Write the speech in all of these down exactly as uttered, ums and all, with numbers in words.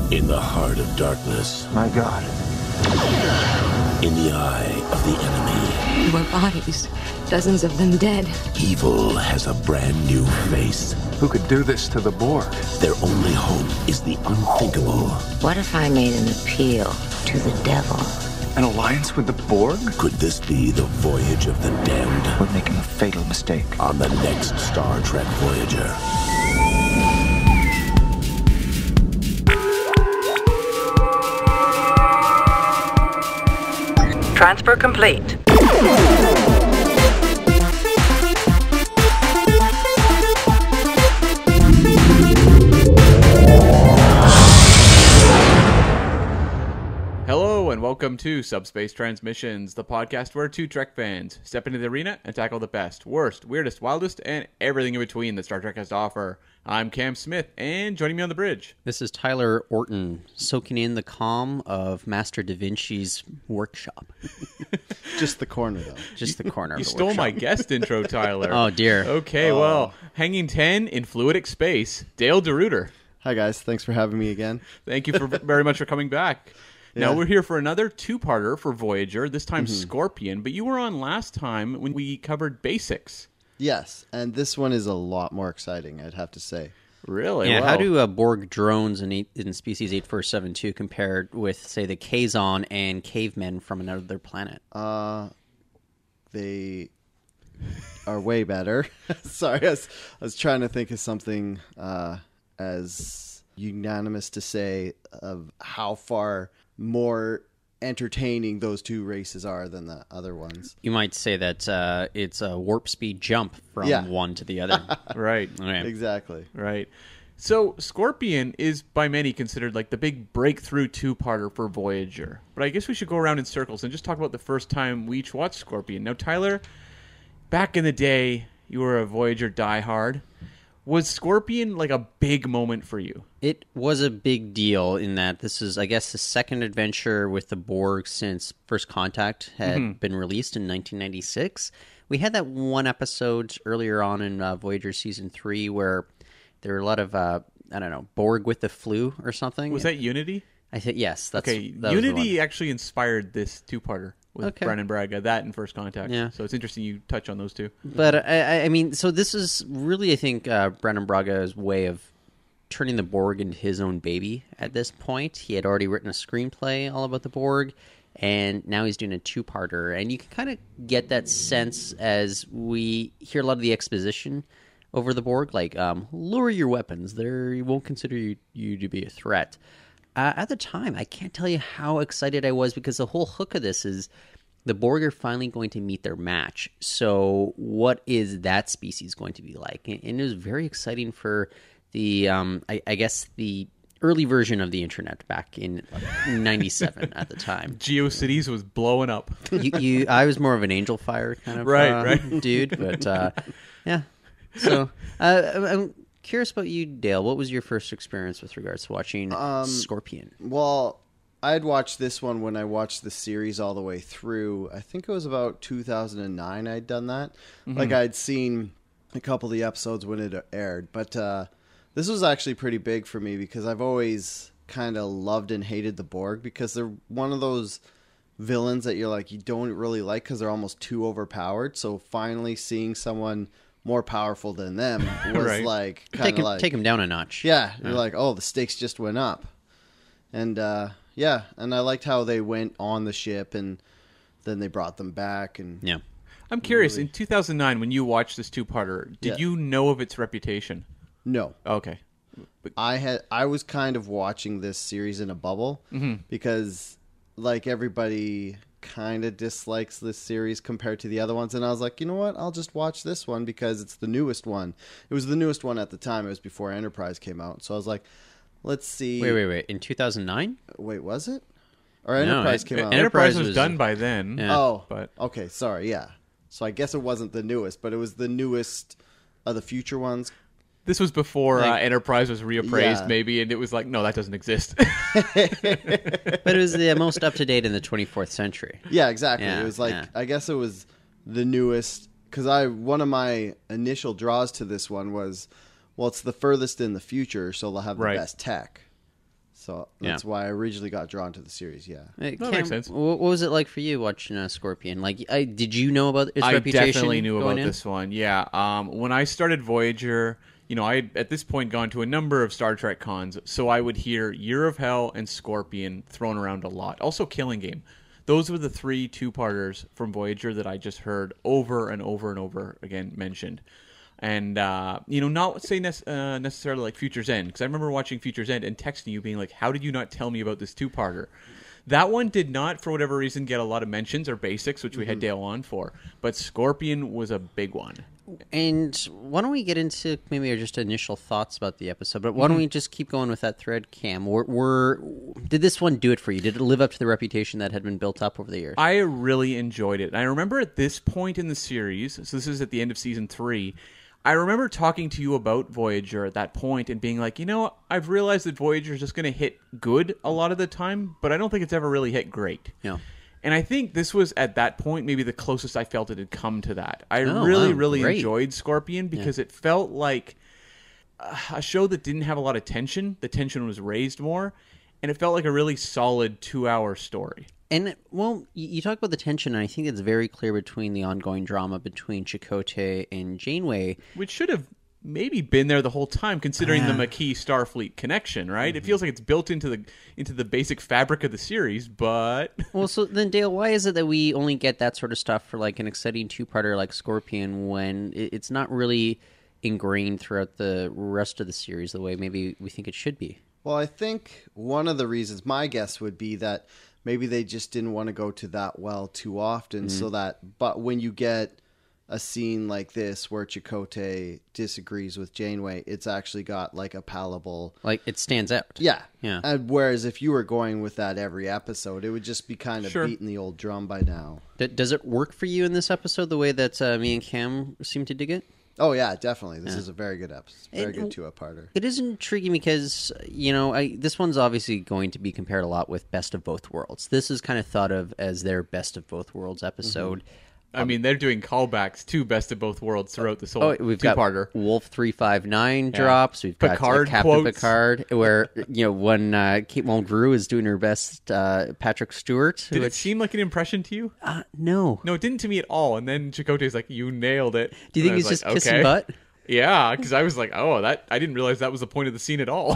In the heart of darkness. My God. In the eye of the enemy. More bodies. Dozens of them dead. Evil has a brand new face. Who could do this to the Borg? Their only hope is the unthinkable. What if I made an appeal to the devil? An alliance with the Borg? Could this be the voyage of the damned? We're making a fatal mistake. On the next Star Trek Voyager. Transfer complete. Hello and welcome to Subspace Transmissions, the podcast where two Trek fans step into the arena and tackle the best, worst, weirdest, wildest, and everything in between that Star Trek has to offer. I'm Cam Smith, and joining me on the bridge, this is Tyler Orton, soaking in the calm of Master Da Vinci's workshop. Just the corner, though. Just the corner. You of the stole workshop. my guest intro, Tyler. Oh, dear. Okay, Oh. well, hanging ten in fluidic space, Dale DeRuiter. Hi, guys. Thanks for having me again. Thank you for very much for coming back. Now, Yeah. we're here for another two-parter for Voyager, this time Mm-hmm. Scorpion, but you were on last time when we covered basics. Yes, and this one is a lot more exciting, I'd have to say. Really? Yeah, Well, how do uh, Borg drones in, eight, in species eight four seven two compare with, say, the Kazon and cavemen from another planet? Uh, they are way better. Sorry, I was, I was trying to think of something uh, as unanimous to say of how far more entertaining those two races are than the other ones. You might say that uh, it's a warp speed jump from Yeah. one to the other. Right. Okay. Exactly. Right. So Scorpion is by many considered like the big breakthrough two-parter for Voyager. But I guess we should go around in circles and just talk about the first time we each watched Scorpion. Now, Tyler, back in the day, you were a Voyager diehard. Was Scorpion like a big moment for you? It was a big deal in that this is, I guess, the second adventure with the Borg since First Contact had Mm-hmm. been released in nineteen ninety-six. We had that one episode earlier on in uh, Voyager Season three where there were a lot of, uh, I don't know, Borg with the flu or something. Was that Unity? I think, yes. That's, Okay, that was the Unity one. actually inspired this two-parter with Okay. Brennan Braga, that and First Contact. Yeah. So it's interesting you touch on those two. But, uh, I, I mean, so this is really, I think, uh, Brennan Braga's way of turning the Borg into his own baby at this point. He had already written a screenplay all about the Borg, and now he's doing a two-parter. And you can kind of get that sense as we hear a lot of the exposition over the Borg, like, um, lower your weapons. They won't consider you, you to be a threat. Uh, at the time, I can't tell you how excited I was because the whole hook of this is the Borg are finally going to meet their match. So what is that species going to be like? And, and it was very exciting for the, um, I, I guess, the early version of the internet back in ninety-seven at the time. GeoCities was blowing up. You, you, I was more of an Angel Fire kind of Right, uh, right. dude, but uh, yeah. So uh, I'm curious about you, Dale. What was your first experience with regards to watching Um, Scorpion? Well, I had watched this one when I watched the series all the way through. I think it was about two thousand nine I'd done that. Like, I'd seen a couple of the episodes when it aired. But uh, this was actually pretty big for me because I've always kind of loved and hated the Borg because they're one of those villains that you're like, you don't really like because they're almost too overpowered. So finally seeing someone more powerful than them was Right. like kind Take of him, like... take him down a notch. Yeah, you're like, oh, the stakes just went up. And, uh, yeah, and I liked how they went on the ship and then they brought them back. And Yeah. I'm curious, in two thousand nine, when you watched this two-parter, did Yeah. you know of its reputation? no, Okay. I had I was kind of watching this series in a bubble because, like, everybody kind of dislikes this series compared to the other ones. And I was like, you know what? I'll just watch this one because it's the newest one. It was the newest one at the time. It was before Enterprise came out. So I was like, let's see. Wait, wait, wait. In two thousand nine? Wait, was it? Or Enterprise it- came out? Enterprise Enterprise was, was- done by then. Yeah. Oh, But okay, sorry, yeah. So I guess it wasn't the newest, but it was the newest of the future ones. this was before uh, Like- Enterprise was reappraised, Yeah. maybe, and it was like, no, that doesn't exist. But it was the most up to date in the twenty-fourth century. Yeah, exactly. Yeah, it was like yeah. I guess it was the newest because I one of my initial draws to this one was, well, it's the furthest in the future, so they'll have the Right. best tech. So Yeah. that's why I originally got drawn to the series. Yeah. Uh, That makes sense. wh- What was it like for you watching uh, Scorpion? Like, I, did you know about its I reputation? definitely knew going about in? this one. Yeah. Um, when I started Voyager, you know, I had at this point gone to a number of Star Trek cons, so I would hear Year of Hell and Scorpion thrown around a lot. Also, Killing Game. Those were the three two-parters from Voyager that I just heard over and over and over again mentioned. And, uh, you know, not say ne- uh, necessarily like Future's End, because I remember watching Future's End and texting you being like, how did you not tell me about this two-parter? That one did not, for whatever reason, get a lot of mentions or basics, which we had Dale on for. But Scorpion was a big one. And why don't we get into maybe our just initial thoughts about the episode? But why don't we just keep going with that thread, Cam? Were, were did this one do it for you? Did it live up to the reputation that had been built up over the years? I really enjoyed it. And I remember at this point in the series, so this is at the end of season three, I remember talking to you about Voyager at that point and being like, you know, I've realized that Voyager is just going to hit good a lot of the time, but I don't think it's ever really hit great. Yeah. And I think this was, at that point, maybe the closest I felt it had come to that. I Oh, really, wow, really great. enjoyed Scorpion because it felt like uh, a show that didn't have a lot of tension. The tension was raised more, and it felt like a really solid two-hour story. And, well, you, you talk about the tension, and I think it's very clear between the ongoing drama between Chakotay and Janeway. Which should have maybe been there the whole time, considering Yeah. the Maquis Starfleet connection, right? It feels like it's built into the into the basic fabric of the series, but Well, so then, Dale, why is it that we only get that sort of stuff for, like, an exciting two-parter like Scorpion when it, it's not really ingrained throughout the rest of the series the way maybe we think it should be? Well, I think one of the reasons, my guess would be that maybe they just didn't want to go to that well too often, so that, but when you get a scene like this where Chakotay disagrees with Janeway, it's actually got like a palatable, Like, it stands out. yeah, Yeah. And whereas if you were going with that every episode, it would just be kind of Sure. beating the old drum by now. D- does it work for you in this episode the way that uh, me and Cam seem to dig it? Oh yeah, definitely. This Yeah. is a very good episode, very And- good two-parter. It is intriguing because, you know, I, this one's obviously going to be compared a lot with Best of Both Worlds. This is kind of thought of as their Best of Both Worlds episode. I mean, they're doing callbacks to Best of Both Worlds throughout this whole Oh, we've got two-parter. Wolf three five nine drops. We've got Picard uh, Captain quotes. Picard, where, you know, when uh, Kate Mulgrew is doing her best uh, Patrick Stewart. Did it which- seem like an impression to you? Uh, no. No, it didn't to me at all. And then Chakotay's like, "You nailed it." Do you think And I he's was just like, kissing okay. butt? Yeah, because I was like, "Oh, that I didn't realize that was the point of the scene at all."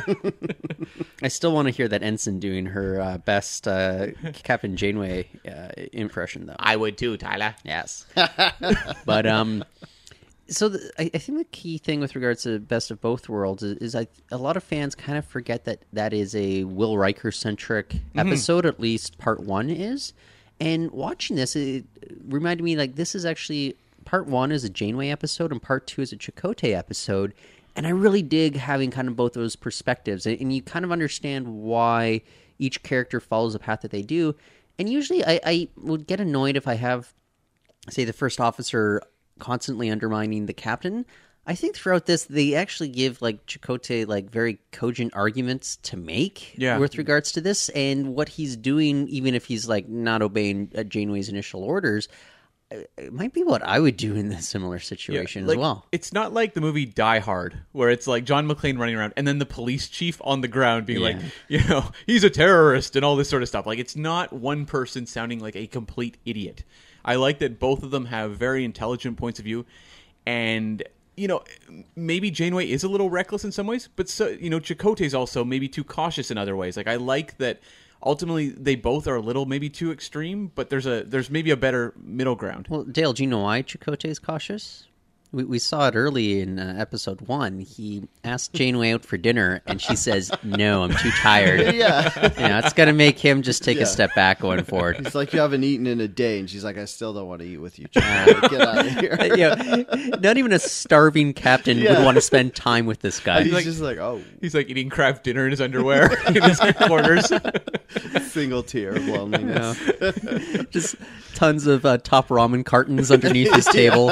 I still want to hear that ensign doing her uh, best uh, Captain Janeway uh, impression, though. I would too, Tyler. Yes. But um, so the, I, I think the key thing with regards to Best of Both Worlds is, is I, a lot of fans kind of forget that that is a Will Riker centric episode. At least part one is. And watching this, it reminded me like this is actually part one is a Janeway episode and part two is a Chakotay episode. And I really dig having kind of both those perspectives, and, and you kind of understand why each character follows the path that they do. And usually, I, I would get annoyed if I have, say, the first officer constantly undermining the captain. I think throughout this, they actually give like Chakotay like very cogent arguments to make Yeah. with regards to this and what he's doing, even if he's like not obeying uh, Janeway's initial orders. It might be what I would do in this similar situation like, as well. It's not like the movie Die Hard, where it's like John McClane running around and then the police chief on the ground being like, you know, he's a terrorist and all this sort of stuff. Like, it's not one person sounding like a complete idiot. I like that both of them have very intelligent points of view, and you know, maybe Janeway is a little reckless in some ways, but so you know, Chakotay's also maybe too cautious in other ways. Like, I like that. Ultimately, they both are a little maybe too extreme, but there's a there's maybe a better middle ground. Well, Dale, do you know why Chakotay is cautious? We we saw it early in uh, episode one. He asked Janeway out for dinner, and she says, "No, I'm too tired." Yeah. You know, it's gonna make him just take Yeah. a step back going forward. It's like you haven't eaten in a day, and she's like, I still don't want to eat with you. Child. Get out of here. You know, not even a starving captain Yeah. would want to spend time with this guy. He's like- just like, oh, He's like eating Kraft dinner in his underwear in his quarters, single tear of loneliness. Just tons of uh, top ramen cartons underneath his table.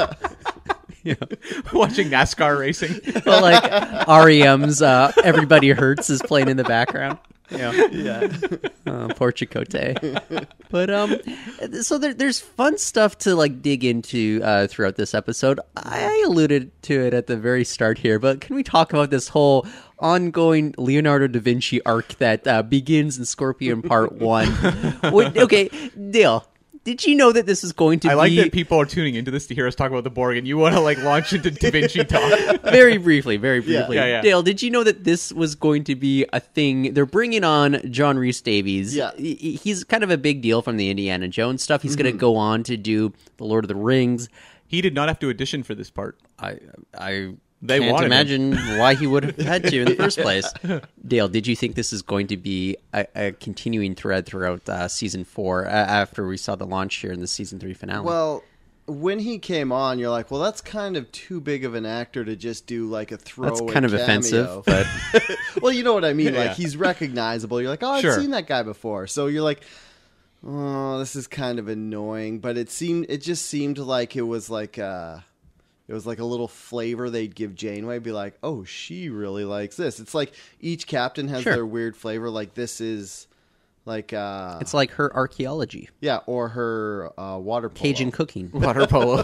watching NASCAR racing. Well, like R E M's uh, "Everybody Hurts" is playing in the background. Yeah. Yeah. Uh, poor Chakotay. But um, so there, there's fun stuff to like dig into uh, throughout this episode. I alluded to it at the very start here, but can we talk about this whole ongoing Leonardo da Vinci arc that uh, begins in Scorpion Part One? What, okay, Dale. Did you know that this is going to I be... like that people are tuning into this to hear us talk about the Borg, and you want to like launch into Da Vinci talk. Very briefly, very briefly. Yeah, yeah. Dale, did you know that this was going to be a thing? They're bringing on John Rhys Davies. Yeah. He- He's kind of a big deal from the Indiana Jones stuff. He's going to go on to do The Lord of the Rings. He did not have to audition for this part. I I They can't wanted imagine why he would have had to in the first place. Dale, did you think this is going to be a, a continuing thread throughout uh, season four uh, after we saw the launch here in the season three finale? Well, when he came on, you're like, well, that's kind of too big of an actor to just do like a throwaway That's kind of cameo. offensive, but Well, you know what I mean. Like Yeah. he's recognizable. You're like, oh, I've Sure. seen that guy before. So you're like, oh, this is kind of annoying. But it seemed, it just seemed like it was like, uh, it was like a little flavor they'd give Janeway. Be like, oh, she really likes this. It's like each captain has Sure. their weird flavor. Like this is like, uh, it's like her archaeology, yeah, or her uh, water polo. Cajun cooking. Water polo.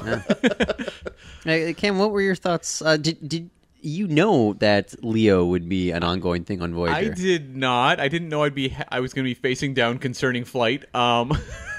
Hey, Cam, what were your thoughts? Uh, did did you know that Leo would be an ongoing thing on Voyager? I did not. I didn't know I'd be. I was going to be facing down concerning flight. Um,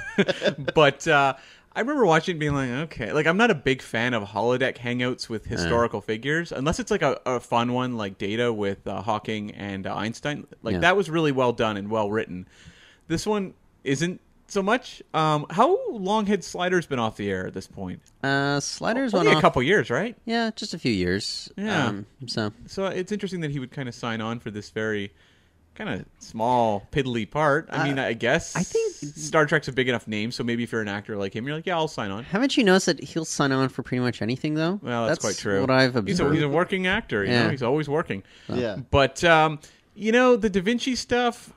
but uh, I remember watching it and being like, okay, like I'm not a big fan of holodeck hangouts with historical figures, unless it's like a, a fun one like Data with uh, Hawking and uh, Einstein. Like Yeah. that was really well done and well written. This one isn't so much. Um, how long had Sliders been off the air at this point? Uh, Sliders Only went a off. couple years, right? Yeah, just a few years. Yeah. Um, so So it's interesting that he would kind of sign on for this very kind of small, piddly part. I mean, I guess I think- Star Trek's a big enough name, so maybe if you're an actor like him, you're like, yeah, I'll sign on. haven't you noticed that he'll sign on for pretty much anything, though? Well, that's, quite true. What I've he's observed. a, he's a working actor. You Yeah. know, he's always working. Yeah. But um, you know, the Da Vinci stuff.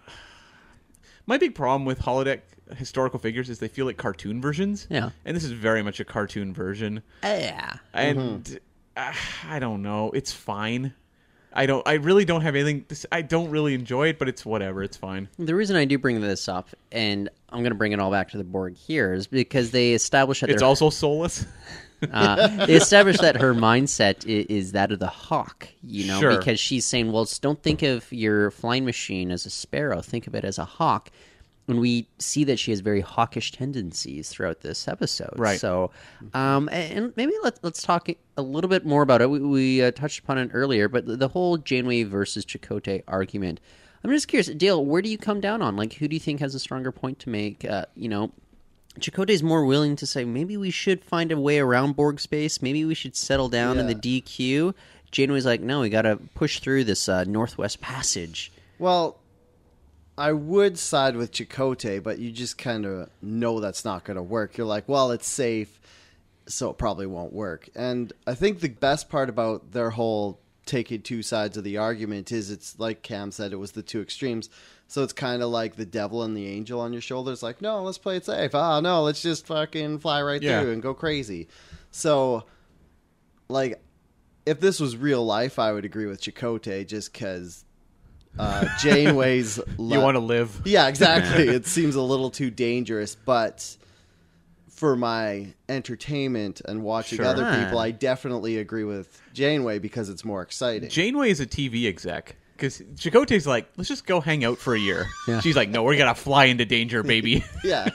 My big problem with holodeck historical figures is they feel like cartoon versions. Yeah. And this is very much a cartoon version. yeah. And uh, I don't know. It's fine. I don't. I really don't have anything. This, I don't really enjoy it, but it's whatever. It's fine. The reason I do bring this up, and I'm going to bring it all back to the Borg here, is because they established that It's they're- also soulless. uh, they established that her mindset is, is that of the hawk, you know, Sure. because she's saying, well, don't think of your flying machine as a sparrow, think of it as a hawk. And we see that she has very hawkish tendencies throughout this episode. Right. So, um, and maybe let, let's talk a little bit more about it. We, we uh, touched upon it earlier, but the whole Janeway versus Chakotay argument. I'm just curious, Dale, where do you come down on? Like, who do you think has a stronger point to make? Uh, you know, Chakotay's more willing to say, maybe we should find a way around Borg space. Maybe we should settle down in the Yeah. D Q. Janeway's like, no, we got to push through this uh, Northwest Passage. Well, I would side with Chakotay, but you just kind of know that's not going to work. You're like, well, it's safe, so it probably won't work. And I think the best part about their whole taking two sides of the argument is it's like Cam said, it was the two extremes. So it's kind of like the devil and the angel on your shoulders. Like, no, let's play it safe. Ah, no, let's just fucking fly right Yeah. through and go crazy. So, like, if this was real life, I would agree with Chakotay just because uh, Janeway's... You want to live. Yeah, exactly. It seems a little too dangerous, but for my entertainment and watching Sure. other Ah. people, I definitely agree with Janeway because it's more exciting. Janeway is a T V exec. Because Chakotay's like, let's just go hang out for a year. Yeah. She's like, no, we're going to fly into danger, baby. Yeah.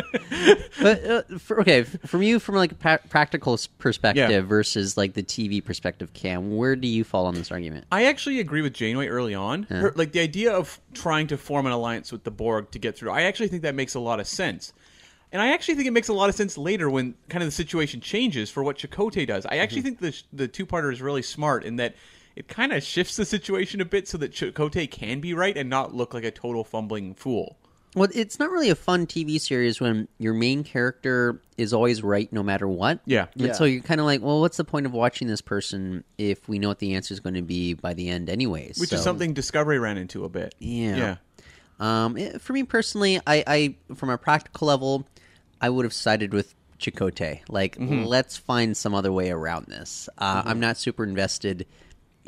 But uh, for, okay, f- from you, from like a pa- practical s- perspective Yeah. versus like the T V perspective, Cam, where do you fall on this argument? I actually agree with Janeway early on. Her, like the idea of trying to form an alliance with the Borg to get through. I actually think that makes a lot of sense. And I actually think it makes a lot of sense later when kind of the situation changes for what Chakotay does. I actually think the the two-parter is really smart in that it kind of shifts the situation a bit so that Chakotay can be right and not look like a total fumbling fool. Well, it's not really a fun T V series when your main character is always right no matter what. Yeah. And Yeah. so you're kind of like, well, what's the point of watching this person if we know what the answer is going to be by the end anyways? Which is So- something Discovery ran into a bit. Yeah. Yeah. Um, eh, for me personally, I, I from a practical level, I would have sided with Chakotay. Like, Mm-hmm. let's find some other way around this. Uh, I'm not super invested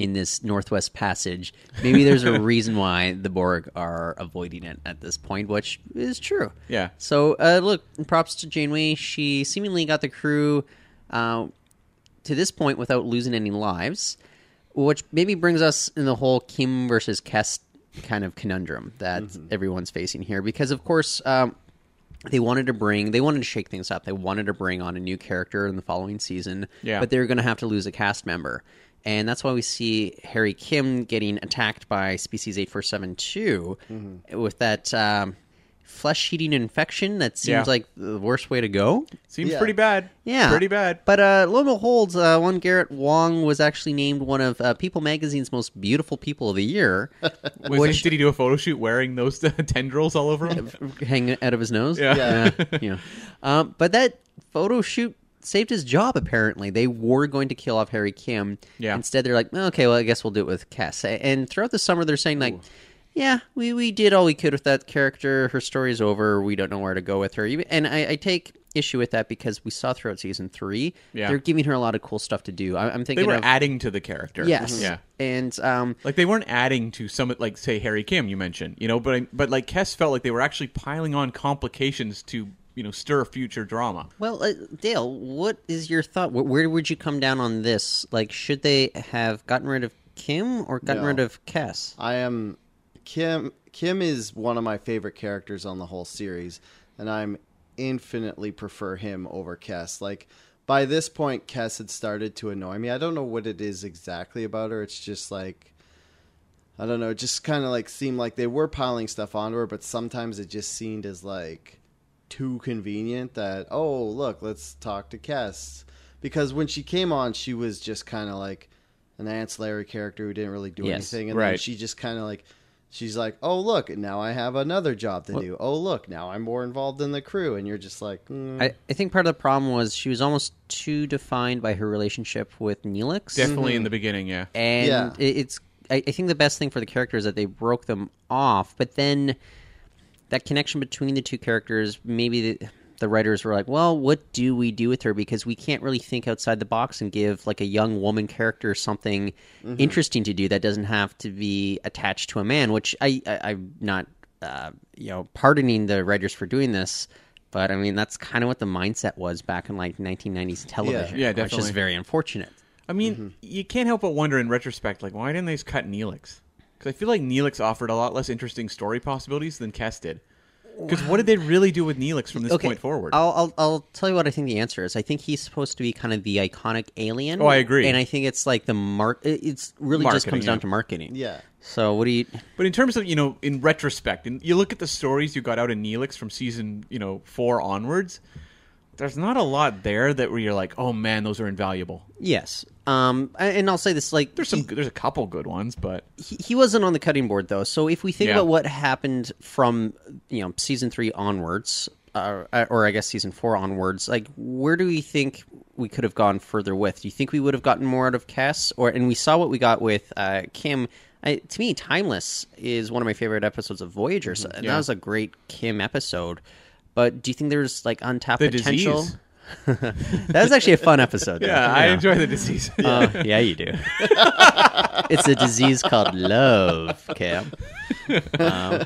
in this Northwest Passage, maybe there's a reason why the Borg are avoiding it at this point, which is true. Yeah. So, uh, look, props to Janeway. She seemingly got the crew uh, to this point without losing any lives, which maybe brings us in the whole Kim versus Kes kind of conundrum that mm-hmm. everyone's facing here. Because, of course, um, they wanted to bring, they wanted to shake things up. They wanted to bring on a new character in the following season, yeah. but they were going to have to lose a cast member. And that's why we see Harry Kim getting attacked by Species eight four seven two mm-hmm. with that um, flesh-eating infection that seems yeah. like the worst way to go. Seems yeah. pretty bad. Yeah. Pretty bad. But uh, lo and behold, uh, one Garrett Wong was actually named one of uh, People Magazine's most beautiful people of the year. Was which, he, did he do a photo shoot wearing those tendrils all over him? Hanging out of his nose? Yeah. yeah. yeah. Um, but that photo shoot saved his job, apparently. They were going to kill off Harry Kim. Yeah. Instead, they're like, okay, well, I guess we'll do it with Kes. And throughout the summer, they're saying, like, Ooh. yeah, we, we did all we could with that character. Her story's over. We don't know where to go with her. And I, I take issue with that because we saw throughout season three, yeah. they're giving her a lot of cool stuff to do. I, I'm thinking they were of, adding to the character. Yes. Yeah. And um, like they weren't adding to some, like say Harry Kim you mentioned, you know, but but like Kes felt like they were actually piling on complications to, you know, stir future drama. Well, uh, Dale, what is your thought? Where, where would you come down on this? Like, should they have gotten rid of Kim or gotten no. rid of Kes? I am Kim. Kim is one of my favorite characters on the whole series, and I'm infinitely prefer him over Kes. Like, by this point, Kes had started to annoy me. I don't know what it is exactly about her. It's just like, I don't know. It just kind of like seemed like they were piling stuff onto her, but sometimes it just seemed as like too convenient that, oh, look, let's talk to Kes. Because when she came on, she was just kind of like an ancillary character who didn't really do yes, anything. And right. then she just kind of like, she's like, oh, look, now I have another job to what? do. Oh, look, now I'm more involved in the crew. And you're just like, mm. I, I think part of the problem was she was almost too defined by her relationship with Neelix. Definitely mm-hmm. in the beginning, yeah. And yeah. it, it's, I, I think the best thing for the character is that they broke them off, but then that connection between the two characters, maybe the, the writers were like, well, what do we do with her? Because we can't really think outside the box and give like a young woman character something mm-hmm. interesting to do that doesn't have to be attached to a man, which I, I, I'm not, uh, you know, pardoning the writers for doing this. But I mean, that's kind of what the mindset was back in like nineteen nineties television. Yeah, yeah, which definitely. is very unfortunate. I mean, mm-hmm. you can't help but wonder in retrospect, like, why didn't they just cut Neelix? Because I feel like Neelix offered a lot less interesting story possibilities than Kes did. Because what did they really do with Neelix from this okay, point forward? I'll, I'll I'll tell you what I think the answer is. I think he's supposed to be kind of the iconic alien. Oh, I agree. And I think it's like the mark. It's really just Marketing, comes down yeah. to marketing. yeah. So what do you? But in terms of, you know, in retrospect, and you look at the stories you got out of Neelix from season, you know, four onwards, there's not a lot there that where you're like, oh man, those are invaluable. Yes. Um. And I'll say this: like, There's some, he, there's a couple good ones, but he, he wasn't on the cutting board though. So if we think Yeah. about what happened from you know season three onwards, uh, or I guess season four onwards, like where do we think we could have gone further with? Do you think we would have gotten more out of Kes? Or and we saw what we got with uh, Kim. I, to me, Timeless is one of my favorite episodes of Voyager, so, and Yeah. that was a great Kim episode. But do you think there's like untapped The potential? disease. that was actually a fun episode. yeah, though. I enjoy the disease. Uh, yeah, you do. It's a disease called love, Cam. Um,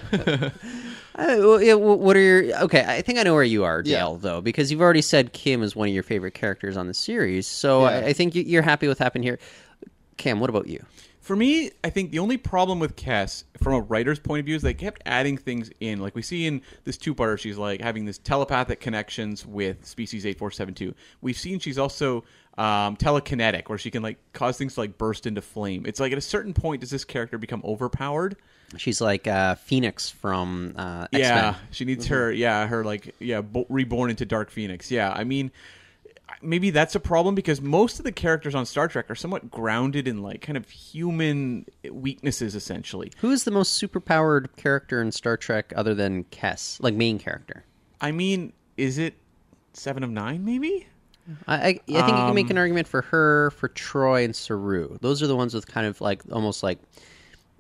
I- well, yeah, wh- what are your... Okay, I think I know where you are, Dale, Yeah. though, because you've already said Kim is one of your favorite characters on the series, so Yeah. I, I think you- you're happy with what happened here. Cam, what about you? For me, I think the only problem with Kes, from a writer's point of view, is they kept adding things in. Like we see in this two-parter, she's like having this telepathic connections with Species eight four seven two. We've seen she's also um, telekinetic, where she can like cause things to like burst into flame. It's like at a certain point, does this character become overpowered? She's like uh, Phoenix from uh, X-Men. Yeah, she needs her. Yeah, her like yeah, bo- reborn into Dark Phoenix. Yeah, I mean, maybe that's a problem because most of the characters on Star Trek are somewhat grounded in like kind of human weaknesses, essentially. Who is the most superpowered character in Star Trek other than Kes? Like, main character? I mean, is it Seven of Nine? Maybe. I, I, I think you can make an Um, argument for her, for Troy, and Saru. Those are the ones with kind of like almost like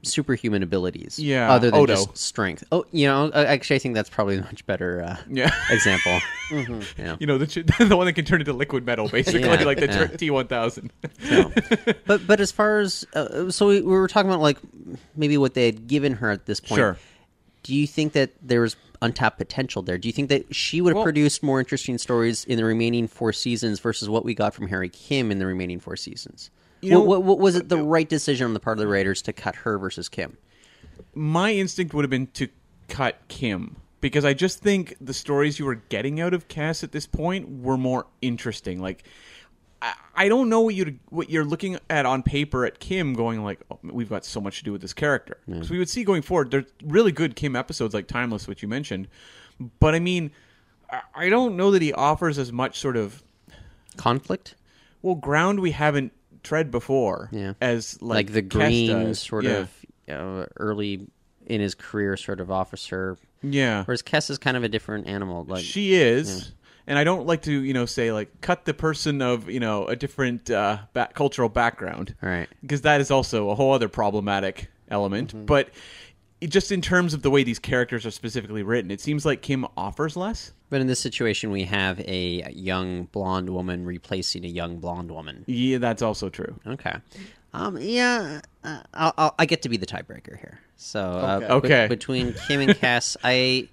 superhuman abilities. Yeah, other than Odo. just strength. Oh, you know, uh, actually, I think that's probably a much better uh, Yeah. example. Yeah. You know, the ch- the one that can turn into liquid metal, basically, Yeah, like the yeah. T one thousand. So, but but as far as uh, so we, we were talking about like maybe what they had given her at this point. Sure. Do you think that there was untapped potential there? Do you think that she would have Well- produced more interesting stories in the remaining four seasons versus what we got from Harry Kim in the remaining four seasons? You know- what, what, was it the right decision on the part of the writers to cut her versus Kim? My instinct would have been to cut Kim because I just think the stories you were getting out of Cass at this point were more interesting. Like, I, I don't know what you what you're looking at on paper at Kim, going like, oh, we've got so much to do with this character. Because we would see going forward, there's really good Kim episodes like Timeless, which you mentioned. But I mean, I, I don't know that he offers as much sort of Conflict? well ground we haven't tread before. Yeah. as Like, like, the Cass green does. sort Yeah. of uh, early in his career sort of officer. Yeah. Whereas Kess is kind of a different animal. Like She is. And I don't like to, you know, say like cut the person of, you know, a different uh, ba- cultural background. Right. Because that is also a whole other problematic element. Mm-hmm. But it, just in terms of the way these characters are specifically written, it seems like Kim offers less. But in this situation, we have a young blonde woman replacing a young blonde woman. Yeah, that's also true. Okay. Um. Yeah. Uh, I'll, I'll, I get to be the tiebreaker here. So uh, Okay. be- Okay. between Kim and Cass, I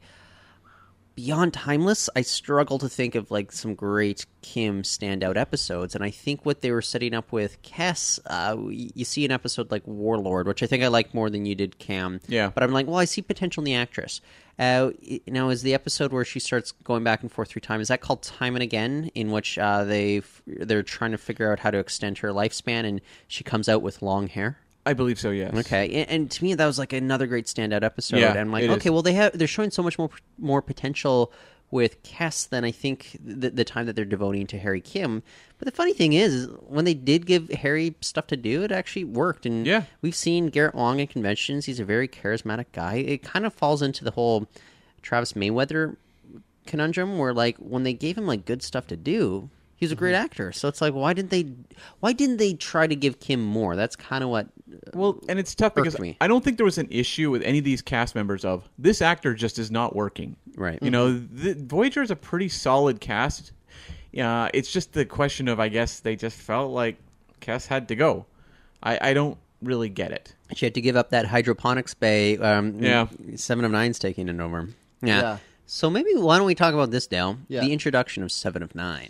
beyond Timeless, I struggle to think of like some great Kim standout episodes, and I think what they were setting up with Cass, uh, you see an episode like Warlord, which I think I like more than you did, Cam. Yeah. But I'm like, well, I see potential in the actress. Uh, now, is the episode where she starts going back and forth through time, is that called Time and Again, in which uh, they they're trying to figure out how to extend her lifespan, and she comes out with long hair? I believe so, yes. Okay, and, and to me that was like another great standout episode. Yeah, and I'm like, it okay, is. well they have they're showing so much more more potential with Cass than I think the, the time that they're devoting to Harry Kim. But the funny thing is, is, when they did give Harry stuff to do, it actually worked. And Yeah. we've seen Garrett Wong in conventions; he's a very charismatic guy. It kind of falls into the whole Travis Mayweather conundrum, where like when they gave him like good stuff to do, he's a great actor. So it's like, why didn't they? Why didn't they try to give Kim more? That's kind of what. Well, and it's tough because me. I don't think there was an issue with any of these cast members of this actor just is not working. Right. You know, the, Voyager is a pretty solid cast. Yeah, it's just the question of I guess they just felt like Cass had to go. I, I don't really get it. She had to give up that hydroponics bay. Um, Yeah. Seven of Nine's taking it over. Yeah. Yeah. So maybe why don't we talk about this, Dale? Yeah. The introduction of Seven of Nine.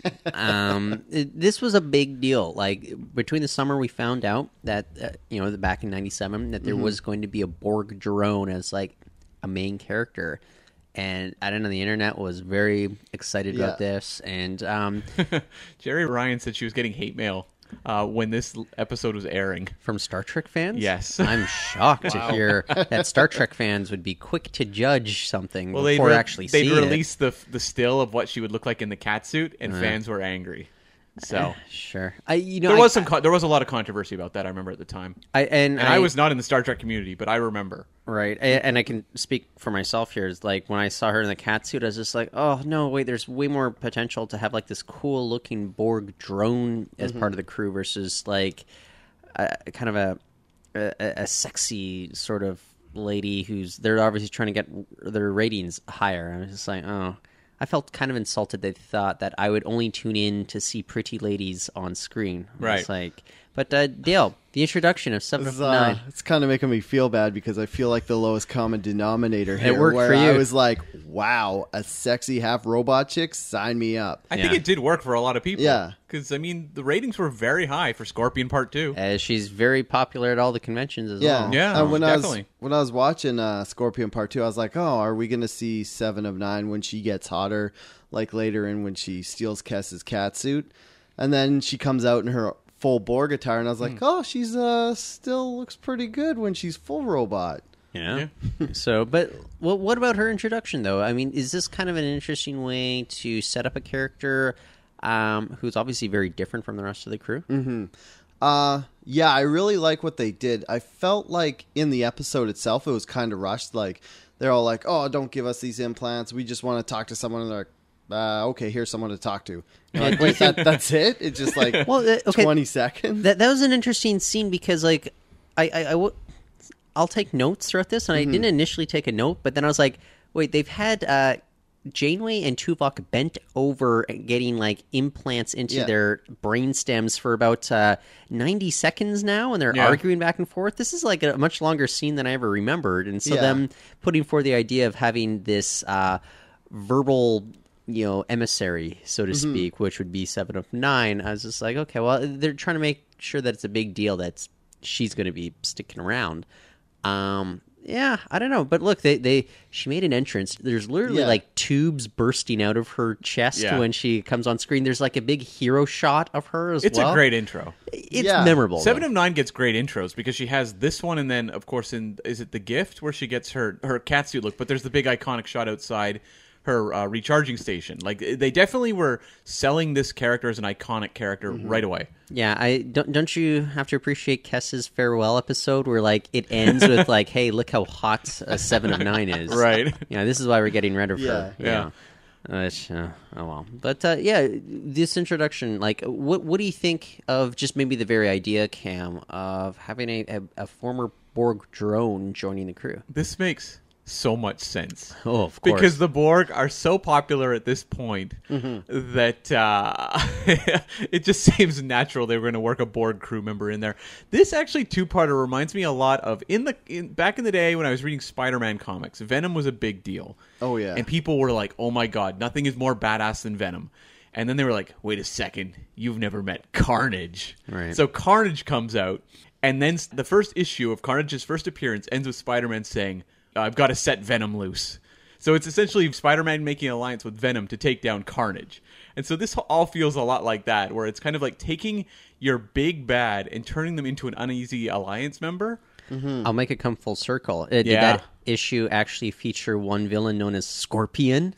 um, it- this was a big deal. Like between the summer, we found out that uh, you know back in ninety-seven that there was going to be a Borg drone as like a main character. And I don't know, the internet was very excited about Yeah. this. And um, Jerry Ryan said she was getting hate mail uh, when this episode was airing. from Star Trek fans? Yes. I'm shocked to hear that Star Trek fans would be quick to judge something Well, they'd before re- actually they'd seeing release the the still of what she would look like in the cat suit, and fans were angry. So it. Sure. I, you know, there I- was some con- there was a lot of controversy about that. I remember at the time, I, and, and I, was not in the Star Trek community, but I remember. right, I, and I can speak for myself here. Is like when I saw her in the cat suit, I was just like, "Oh no, wait! There's way more potential to have like this cool looking Borg drone as part of the crew versus like a, kind of a, a a sexy sort of lady who's they're obviously trying to get their ratings higher." I was just like, "Oh." I felt kind of insulted. They thought that I would only tune in to see pretty ladies on screen. Right. It's like, but uh, Dale, the introduction of Seven It's, of uh, Nine. it's kind of making me feel bad because I feel like the lowest common denominator here. worked where for I you. was like, "Wow, a sexy half robot chick, sign me up." I think Yeah. it did work for a lot of people. Yeah. because I mean the ratings were very high for Scorpion Part Two. As she's very popular at all the conventions as Yeah, well. Yeah, And when I was definitely. when I was watching uh, Scorpion Part Two, I was like, "Oh, are we going to see Seven of Nine when she gets hotter, like later in when she steals Kess's cat suit?" And then she comes out in her full Borg attire, and I was like, Hmm. "Oh, she's uh still looks pretty good when she's full robot." Yeah. so, but what what about her introduction though? I mean, is this kind of an interesting way to set up a character um, who's obviously very different from the rest of the crew? Mm-hmm. Uh, yeah, I really like what they did. I felt like in the episode itself, it was kind of rushed. Like they're all like, "Oh, don't give us these implants. We just want to talk to someone." And they're like, uh, "Okay, here's someone to talk to." You're like, wait, that, that's it? It's just like Well, uh, okay. twenty seconds. That that was an interesting scene because like I I, I w- I'll take notes throughout this, and Mm-hmm. I didn't initially take a note, but then I was like, wait, they've had uh, Janeway and Tuvok bent over and getting like implants into Yeah. their brain stems for about uh, ninety seconds now, and they're Yeah. arguing back and forth. This is like a much longer scene than I ever remembered, and so Yeah. them putting forth the idea of having this uh, verbal, you know, emissary, so to Mm-hmm. speak, which would be Seven of Nine. I was just like, okay, well, they're trying to make sure that it's a big deal that she's going to be sticking around. Um, yeah, I don't know, but look, they they she made an entrance. There's literally Yeah. like tubes bursting out of her chest Yeah. when she comes on screen. There's like a big hero shot of her as It's well. a great intro. It's Yeah. memorable. Seven though. of Nine gets great intros because she has this one, and then of course in is it The Gift where she gets her her catsuit look. But there's the big iconic shot outside her uh, recharging station. Like they definitely were selling this character as an iconic character right away. Yeah, I don't. Don't you have to appreciate Kess's farewell episode where like it ends with like, "Hey, look how hot a Seven of Nine is." Right. Yeah, this is why we're getting rid of her. Yeah. Yeah. Yeah. Which, uh, oh well, but uh, yeah, this introduction, like, what what do you think of just maybe the very idea, Cam, of having a, a, a former Borg drone joining the crew? This makes so much sense. Oh, of course. Because the Borg are so popular at this point Mm-hmm. that uh, it just seems natural they were going to work a Borg crew member in there. This actually two-parter reminds me a lot of in the in, back in the day when I was reading Spider-Man comics. Venom was a big deal. Oh, yeah. And people were like, "Oh my god, nothing is more badass than Venom." And then they were like, "Wait a second, you've never met Carnage." Right. So Carnage comes out, and then s- the first issue of Carnage's first appearance ends with Spider-Man saying, "I've got to set Venom loose." So it's essentially Spider-Man making an alliance with Venom to take down Carnage. And so this all feels a lot like that, where it's kind of like taking your big bad and turning them into an uneasy alliance member. I'll make it come full circle. Uh, did Yeah. that issue actually feature one villain known as Scorpion?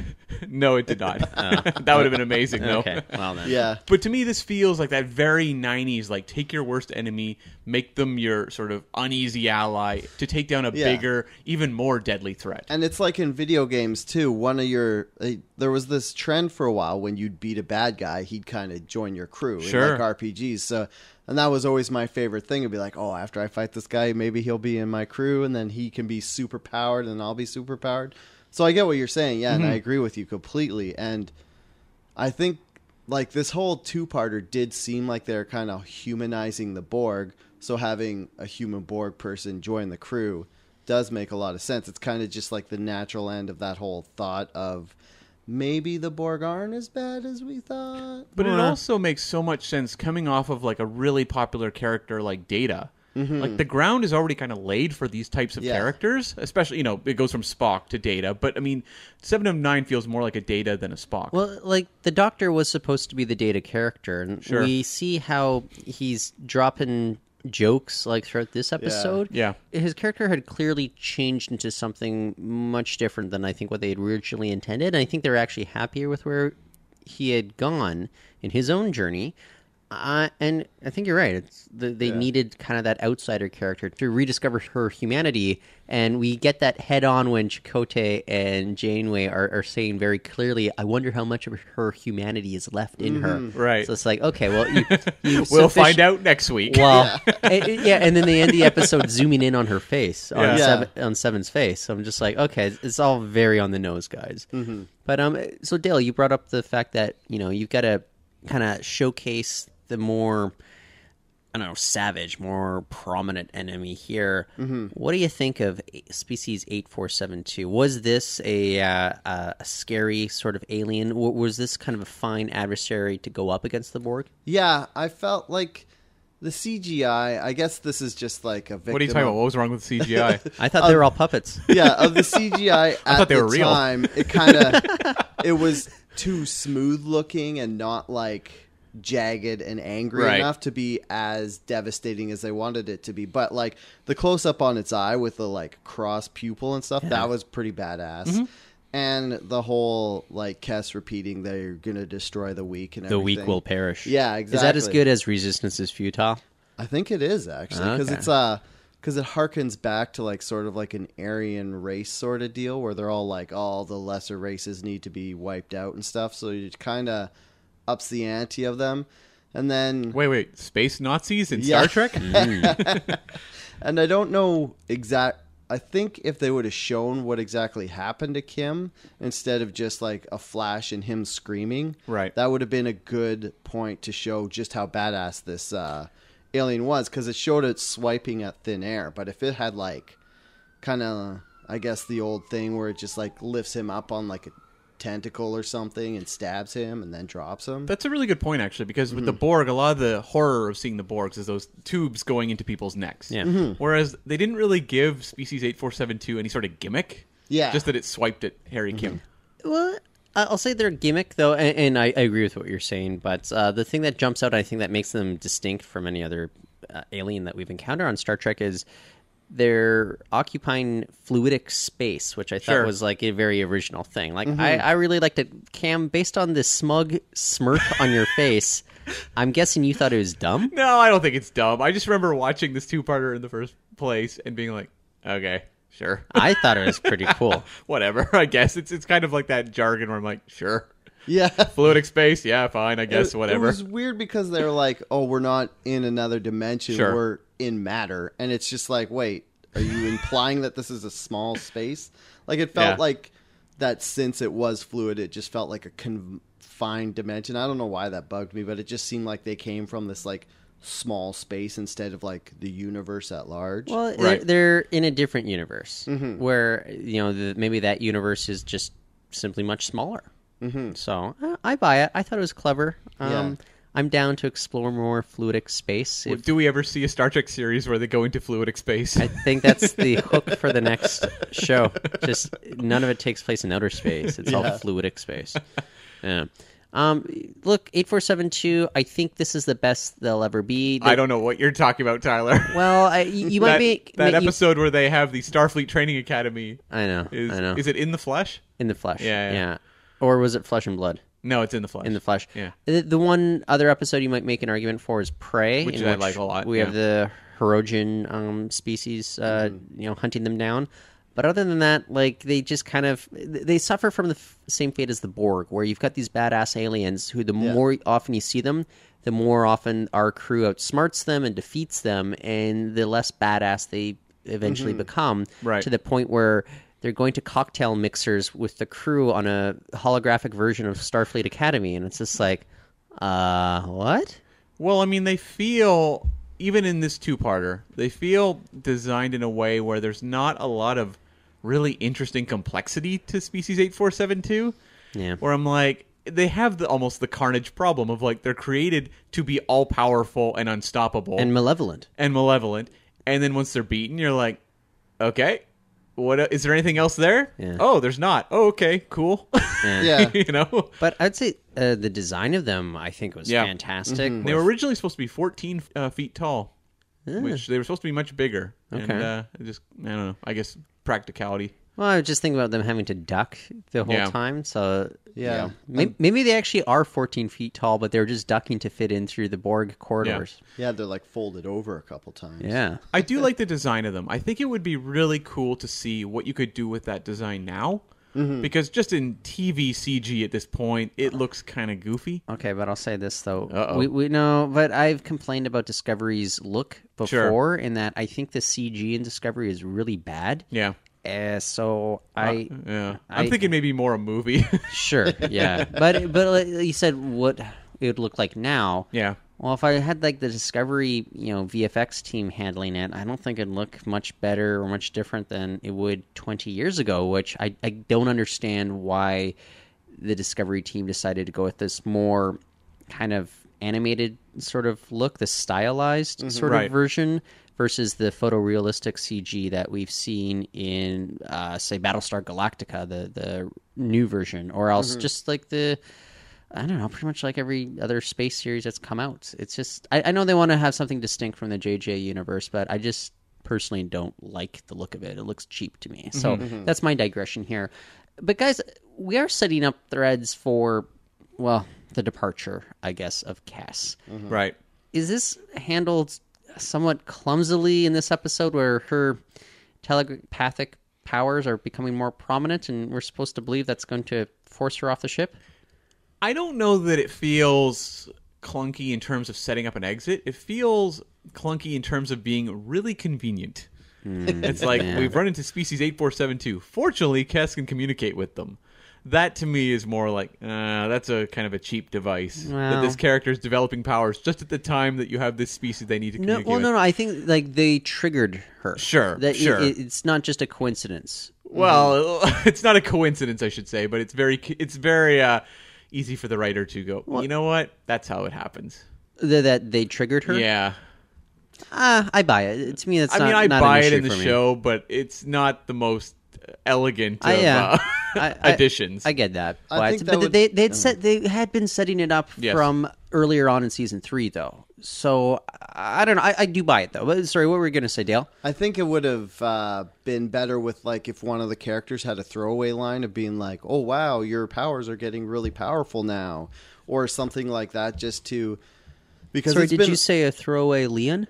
No, it did not. That would have been amazing, though. Okay, well then. Yeah. But to me, this feels like that very nineties, like take your worst enemy, make them your sort of uneasy ally to take down a Yeah. bigger, even more deadly threat. And it's like in video games too. One of your uh, there was this trend for a while when you'd beat a bad guy, he'd kind of join your crew Sure. in like R P Gs. So, and that was always my favorite thing. It'd be like, oh, after I fight this guy, maybe he'll be in my crew, and then he can be super powered, and I'll be super powered. So I get what you're saying, yeah, and I agree with you completely. And I think like this whole two-parter did seem like they're kind of humanizing the Borg. So having a human Borg person join the crew does make a lot of sense. It's kind of just like the natural end of that whole thought of maybe the Borg aren't as bad as we thought. But it also makes so much sense coming off of like a really popular character like Data. Like the ground is already kind of laid for these types of Yeah. characters, especially, you know, it goes from Spock to Data. But I mean, Seven of Nine feels more like a Data than a Spock. Well, like the Doctor was supposed to be the Data character, and Sure. we see how he's dropping jokes like throughout this episode. Yeah. His character had clearly changed into something much different than I think what they had originally intended. And I think they're actually happier with where he had gone in his own journey. Uh, and I think you're right. It's the, they Yeah. needed kind of that outsider character to rediscover her humanity, and we get that head on when Chakotay and Janeway are, are saying very clearly, "I wonder how much of her humanity is left in her." Right. So it's like, okay, well, you, you we'll suffici- find out next week. Well, yeah. yeah, and then they end the episode zooming in on her face, on, Yeah. Seven, on Seven's face. So I'm just like, okay, it's all very on the nose, guys. Mm-hmm. But um, so Dale, you brought up the fact that you know you've got to kind of showcase the more, I don't know, savage, more prominent enemy here. Mm-hmm. What do you think of Species eight four seven two? Was this a, uh, a scary sort of alien? W- was this kind of a fine adversary to go up against the Borg? Yeah, I felt like the C G I, I guess this is just like a victim What are you talking of- about? What was wrong with C G I? I thought they were all puppets. Yeah, of the C G I at thought they the were real. time, it kind of it was too smooth looking and not like jagged and angry Right. enough to be as devastating as they wanted it to be. But like the close up on its eye with the like cross pupil and stuff, that was pretty badass. Mm-hmm. And the whole like Kess repeating they're gonna destroy the weak and The everything. weak will perish. Yeah, Is that as exactly. good as Resistance is Futile? I think it is actually because Okay. it's uh because it harkens back to like sort of like an Aryan race sort of deal where they're all like all the lesser races need to be wiped out and stuff. So it kind of ups the ante of them, and then Wait, wait. Space Nazis in Yeah. Star Trek? And I don't know exact. I think if they would have shown what exactly happened to Kim instead of just like a flash and him screaming, Right. that would have been a good point to show just how badass this uh, alien was, because it showed it swiping at thin air. But if it had like kind of, I guess, the old thing where it just like lifts him up on like a tentacle or something and stabs him and then drops him. That's a really good point, actually, because with the Borg, a lot of the horror of seeing the Borgs is those tubes going into people's necks. Yeah. Whereas they didn't really give Species eight four seven two any sort of gimmick. Yeah. Just that it swiped at Harry Kim. Well, I- I'll say they're a gimmick, though, and, and I, I agree with what you're saying. But uh, the thing that jumps out, I think that makes them distinct from any other uh, alien that we've encountered on Star Trek is they're occupying fluidic space, which I thought Sure. was like a very original thing. Like I, I really liked it. Cam, based on this smug smirk on your face, I'm guessing you thought it was dumb. No, I don't think it's dumb. I just remember watching this two-parter in the first place and being like, okay, sure. I thought it was pretty cool. Whatever, I guess. It's it's kind of like that jargon where I'm like, sure. Yeah. Fluidic space, yeah, fine, I guess, It- whatever. It was weird because they're like, oh, we're not in another dimension. Sure. We're in matter. And it's just like, wait, are you implying that this is a small space? Like, it felt Yeah. like that since it was fluid, it just felt like a confined dimension. I don't know why that bugged me, but it just seemed like they came from this, like, small space instead of, like, the universe at large. Well, Right. they're, they're in a different universe where, you know, the, maybe that universe is just simply much smaller. Mm-hmm. So uh, I buy it. I thought it was clever. Um, Yeah. I'm down to explore more fluidic space. If, Do we ever see a Star Trek series where they go into fluidic space? I think that's the hook for the next show. Just none of it takes place in outer space. It's all Yeah. fluidic space. Yeah. Um, look, eight four seven two, I think this is the best they'll ever be. I don't know what you're talking about, Tyler. Well, I, you, you might that, be... that you- episode where they have the Starfleet Training Academy. I know, Is I know. is it in the flesh? In the flesh. Yeah, yeah. yeah. Or was it Flesh and Blood? No, it's in the flesh. In the flesh. Yeah. The, the one other episode you might make an argument for is Prey, Which in I like a lot, We yeah. have the Hirogen um, species, uh, you know, hunting them down. But other than that, like they just kind of they suffer from the f- same fate as the Borg, where you've got these badass aliens who, the Yeah. more often you see them, the more often our crew outsmarts them and defeats them, and the less badass they eventually become. Right. To the point where they're going to cocktail mixers with the crew on a holographic version of Starfleet Academy, and it's just like, uh, what? Well, I mean, they feel, even in this two-parter, they feel designed in a way where there's not a lot of really interesting complexity to Species eight four seven two. Yeah. Where I'm like, they have the, almost the Carnage problem of, like, they're created to be all-powerful and unstoppable. And malevolent. and malevolent, and then once they're beaten, you're like, okay, what is there anything else there? Yeah. Oh, there's not. Oh, okay, cool. Yeah. you know, But I'd say uh, the design of them, I think, was Yeah. fantastic. they were originally supposed to be fourteen uh, feet tall, which they were supposed to be much bigger. And Okay. uh, it just I don't know. I guess practicality. Well, I was just thinking about them having to duck the whole Yeah. time. So, Yeah. Maybe, maybe they actually are fourteen feet tall, but they're just ducking to fit in through the Borg corridors. Yeah, they're like folded over a couple times. Yeah. I do like the design of them. I think it would be really cool to see what you could do with that design now. Because just in T V C G at this point, it looks kind of goofy. Okay, but I'll say this though. Uh-oh. We we know, but I've complained about Discovery's look before, Sure. in that I think the C G in Discovery is really bad. Yeah. Uh, so I Yeah. I'm I- thinking maybe more a movie. sure, yeah, but but like you said, what it would look like now. yeah. Well, if I had like the Discovery, you know, V F X team handling it, I don't think it'd look much better or much different than it would twenty years ago, which I, I don't understand why the Discovery team decided to go with this more kind of animated sort of look, the stylized sort Right. of version versus the photorealistic C G that we've seen in, uh, say, Battlestar Galactica, the, the new version, or else just like the... I don't know, pretty much like every other space series that's come out. It's just, I, I know they want to have something distinct from the J J universe, but I just personally don't like the look of it. It looks cheap to me. So that's my digression here. But guys, we are setting up threads for, well, the departure, I guess, of Cass. Right. Is this handled somewhat clumsily in this episode where her telepathic powers are becoming more prominent and we're supposed to believe that's going to force her off the ship? I don't know that it feels clunky in terms of setting up an exit. It feels clunky in terms of being really convenient. Mm, It's like, yeah. we've run into species eight four seven two. Fortunately, Kess can communicate with them. That, to me, is more like, uh, that's a kind of a cheap device. that Well- this character is developing powers just at the time that you have this species they need to No, communicate well, with. no, no. I think like they triggered her. Sure, that it- sure. it- it's not just a coincidence. Well, it's not a coincidence, I should say, but it's very, it's very uh, easy for the writer to go, you know what? That's how it happens. That, that they triggered her. Yeah. Ah, I buy it. To me, that's I not. mean, I not buy an it issue in the for me. show, but it's not the most elegant of I, yeah. uh, I- I- additions. I get that, I but, think that but would- they they'd set they had been setting it up Yes. from earlier on in season three, though. So I don't know. I, I do buy it though. But, sorry, what were you going to say, Dale? I think it would have uh, been better with like if one of the characters had a throwaway line of being like, "Oh wow, your powers are getting really powerful now," or something like that, just to because Sorry, it's did been, you say a throwaway Leon?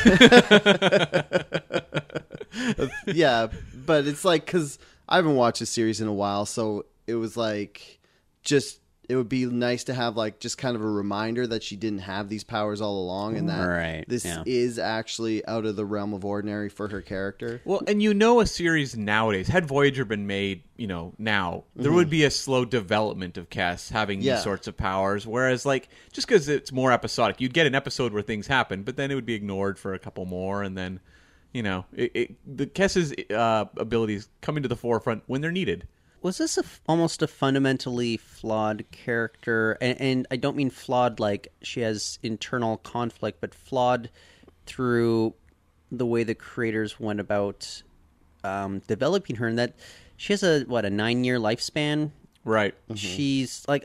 yeah, but it's like because I haven't watched a series in a while, so it was like just it would be nice to have like just kind of a reminder that she didn't have these powers all along, and that Right, this yeah. is actually out of the realm of ordinary for her character. Well, and you know, a series nowadays, had Voyager been made, you know, now, there would be a slow development of Cass having Yeah. these sorts of powers. Whereas, like, just because it's more episodic, you'd get an episode where things happen, but then it would be ignored for a couple more, and then, you know, it, it, the Cass's uh, abilities come into the forefront when they're needed. Was this a f- almost a fundamentally flawed character? And, and I don't mean flawed like she has internal conflict, but flawed through the way the creators went about um, developing her. And that she has a what a nine year lifespan. Right. She's like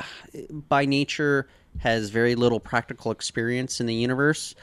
by nature has very little practical experience in the universe,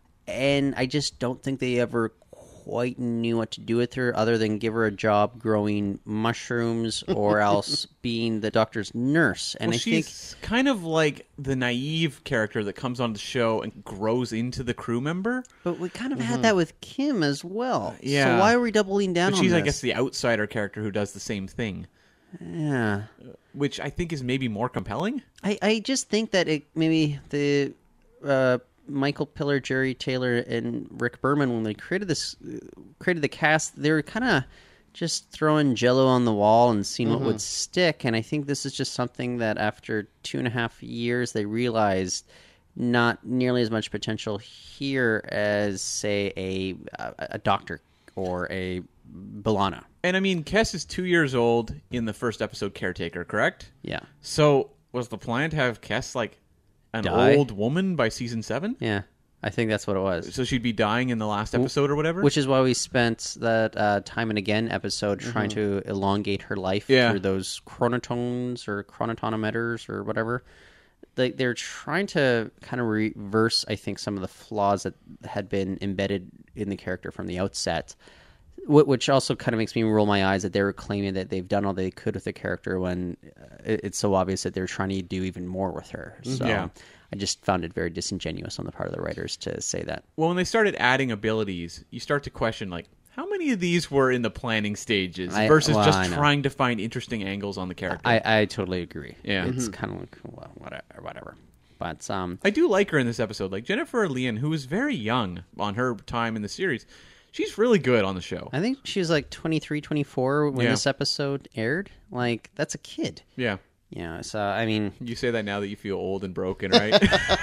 and I just don't think they ever quite knew what to do with her other than give her a job growing mushrooms or else being the doctor's nurse. And Well, I she's think kind of like the naive character that comes on the show and grows into the crew member. but we kind of had that with Kim as well. Yeah. So why are we doubling down But on she's, this? I guess, the outsider character who does the same thing, yeah. which I think is maybe more compelling. I, I just think that it maybe the uh, Michael Piller, Jerry Taylor, and Rick Berman, when they created this, uh, created the cast, they were kind of just throwing Jello on the wall and seeing what would stick. And I think this is just something that after two and a half years, they realized not nearly as much potential here as, say, a a, a doctor or a B'Elanna. And I mean, Kess is two years old in the first episode, Caretaker, correct? Yeah, So was the plan to have Kess like an Die? old woman by season seven? yeah, I think that's what it was. So she'd be dying in the last episode or whatever? Which is why we spent that uh, time and again episode trying to elongate her life Yeah. through those chronotones or chronotonometers or whatever. They, they're trying to kind of reverse, I think, some of the flaws that had been embedded in the character from the outset, wh- which also kind of makes me roll my eyes that they were claiming that they've done all they could with the character when uh, it- it's so obvious that they're trying to do even more with her. So Yeah. I just found it very disingenuous on the part of the writers to say that. Well, when they started adding abilities, you start to question, like, how many of these were in the planning stages I- versus well, I just know. trying to find interesting angles on the character? I, I totally agree. Yeah. It's kind of like, well, whatever, whatever. But um, I do like her in this episode. Like, Jennifer Leon, who was very young on her time in the series, she's really good on the show. I think she was like twenty-three, twenty-four when Yeah. this episode aired. Like, that's a kid. Yeah. Yeah, so, I mean, You say that now that you feel old and broken, right?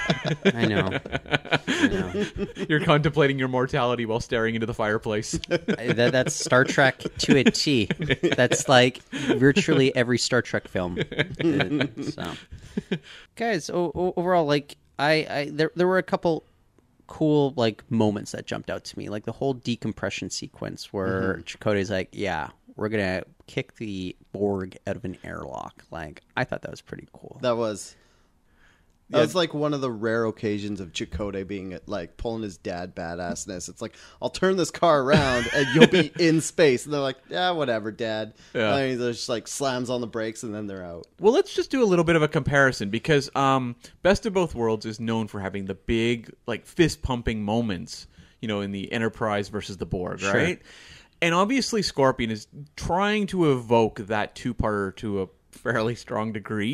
I know. I know. You're contemplating your mortality while staring into the fireplace. I- that, that's Star Trek to a T. That's like virtually every Star Trek film. Uh, so, guys, o- o- overall, like, I, I there, there were a couple cool like moments that jumped out to me, like the whole decompression sequence where mm-hmm. Chakotay's like, "Yeah, we're gonna kick the Borg out of an airlock." Like, I thought that was pretty cool. That was that was like one of the rare occasions of Chakotay being like pulling his dad badassness. It's like, I'll turn this car around and you'll be in space, and they're like, yeah, whatever, Dad. Yeah. And he just like slams on the brakes and then they're out. Well, let's just do a little bit of a comparison because um, Best of Both Worlds is known for having the big, like, fist-pumping moments, you know, in the Enterprise versus the Borg, Sure. right? And obviously Scorpion is trying to evoke that two-parter to a fairly strong degree.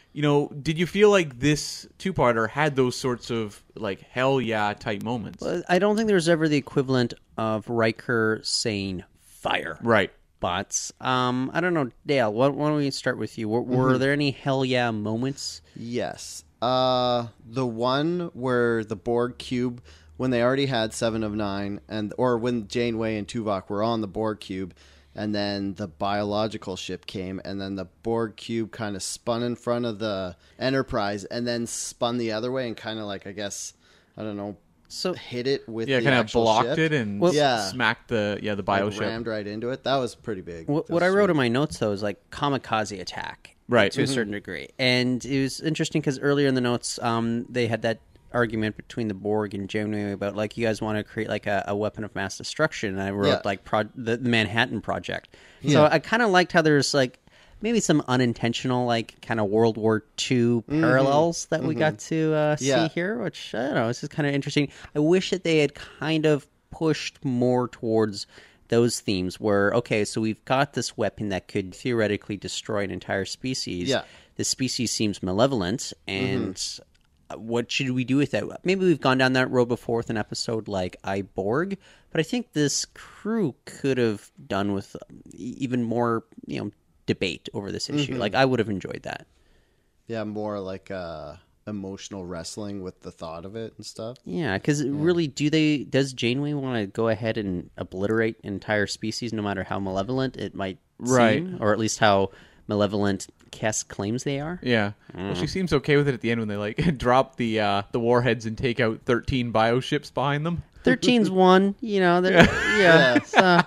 you know, did you feel like this two-parter had those sorts of, like, hell yeah type moments? Well, I don't think there was ever the equivalent of Riker saying fire. Right. But, um, I don't know, Dale, why, why don't we start with you? Were, were Mm-hmm. there any hell yeah moments? Yes. Uh, the one where the Borg cube, when they already had Seven of Nine, and or when Janeway and Tuvok were on the Borg cube, and then the biological ship came, and then the Borg cube kind of spun in front of the Enterprise, and then spun the other way, and kind of like, I guess, I don't know, So hit it with Yeah, the kind of actual blocked ship. it and Well- Yeah. smacked the yeah the bio Like, ship. rammed right into it. That was pretty big. What, what I wrote in my notes, though, is like kamikaze attack. Right. To a certain degree. And it was interesting because earlier in the notes, um, they had that argument between the Borg and Janeway about, like, you guys want to create, like, a, a weapon of mass destruction. And I wrote, Yeah. like, pro- the, the Manhattan Project. So I kind of liked how there's, like, maybe some unintentional, like, kind of World War Two parallels that we got to uh, Yeah. see here, which, I don't know, it's just kind of interesting. I wish that they had kind of pushed more towards those themes where, okay, so we've got this weapon that could theoretically destroy an entire species. Yeah. The species seems malevolent, and what should we do with that? Maybe we've gone down that road before with an episode like I, Borg, but I think this crew could have done with even more, you know, debate over this issue. Like, I would have enjoyed that. Yeah, more like uh, emotional wrestling with the thought of it and stuff. Yeah, because really, do they? Does Janeway want to go ahead and obliterate entire species, no matter how malevolent it might Right. seem, or at least how malevolent Cass claims they are? Yeah. Well, she seems okay with it at the end when they like drop the uh, the warheads and take out thirteen bioships behind them. Thirteen's one, you know. they're- Yeah. so,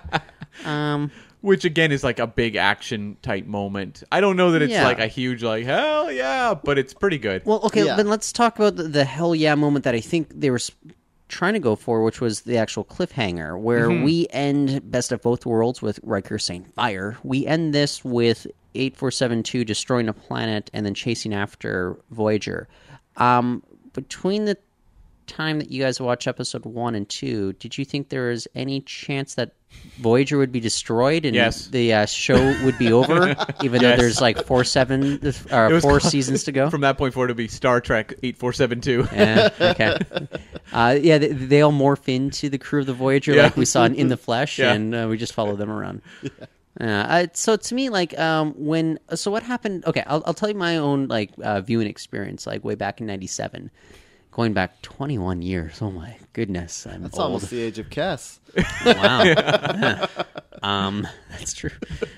um. Which again is like a big action type moment. I don't know that it's Yeah. like a huge like hell yeah, but it's pretty good. Well, okay, Yeah. then let's talk about the, the hell yeah moment that I think they were s- trying to go for, which was the actual cliffhanger, where we end Best of Both Worlds with Riker saying fire. We end this with eight four seven two destroying a planet and then chasing after Voyager. Um, between the time that you guys watched episode one and two, did you think there was any chance that Voyager would be destroyed and Yes. the uh, show would be over, even though Yes. there's like four seven or It was four called- seasons to go? From that point forward, it'll be Star Trek eight four seven two. Yeah, okay. Uh, yeah, they, they all morph into the crew of the Voyager Yeah. like we saw in, in the flesh, Yeah. and uh, we just follow them around. Yeah. Uh, so to me, like, um, when so what happened? Okay, I'll I'll tell you my own like uh, viewing experience, like way back in ninety-seven, going back twenty-one years. Oh my goodness, I'm That's old. almost the age of Cass. Wow. Yeah. Um, that's true.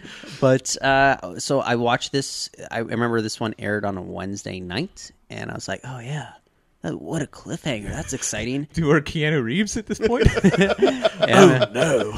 But uh, so I watched this. I remember this one aired on a Wednesday night, and I was like, "Oh yeah, that, what a cliffhanger! That's exciting." Do our Keanu Reeves at this point? Yeah. no.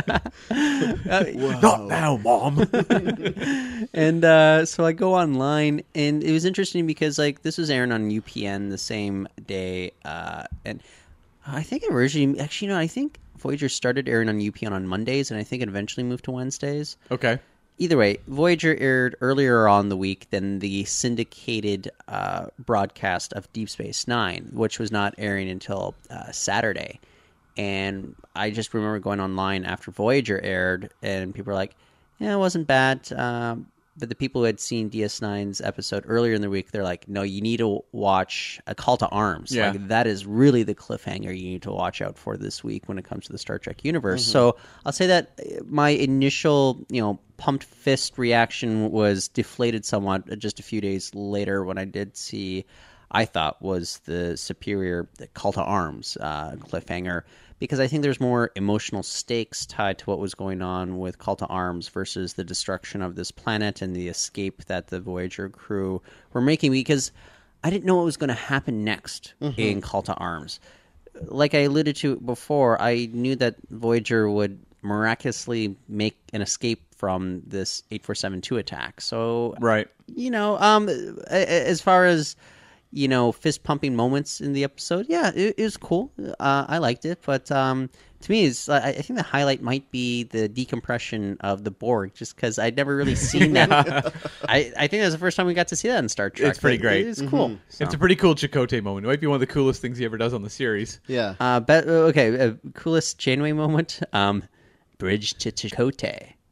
Not now, Mom. And uh, so I go online, and it was interesting because like this was airing on U P N the same day, uh, and I think it originally actually no, I think Voyager started airing on U P N on Mondays, and I think it eventually moved to Wednesdays. Okay. Either way, Voyager aired earlier on the week than the syndicated uh, broadcast of Deep Space Nine, which was not airing until uh, Saturday. And I just remember going online after Voyager aired, and people were like, yeah, it wasn't bad. Um, but the people who had seen D S nine's episode earlier in the week, they're like, no, you need to watch A Call to Arms. Yeah. Like, that is really the cliffhanger you need to watch out for this week when it comes to the Star Trek universe. So I'll say that my initial, you know, pumped fist reaction was deflated somewhat just a few days later when I did see, I thought was the superior the Call to Arms uh, cliffhanger, because I think there's more emotional stakes tied to what was going on with Call to Arms versus the destruction of this planet and the escape that the Voyager crew were making, because I didn't know what was going to happen next in Call to Arms. Like I alluded to before, I knew that Voyager would miraculously make an escape from this eight four seven two attack. So, Right. you know, um, a- a- as far as, you know, fist pumping moments in the episode, yeah, it, it was cool. Uh, I liked it, but um, to me, it's, I, I think the highlight might be the decompression of the Borg, just because I'd never really seen that. I, I think that was the first time we got to see that in Star Trek. It's pretty It- great. It's cool. So. It's a pretty cool Chakotay moment. It might be one of the coolest things he ever does on the series. Yeah. Uh, but okay, uh, coolest Janeway moment. Um, Bridge to Chakotay.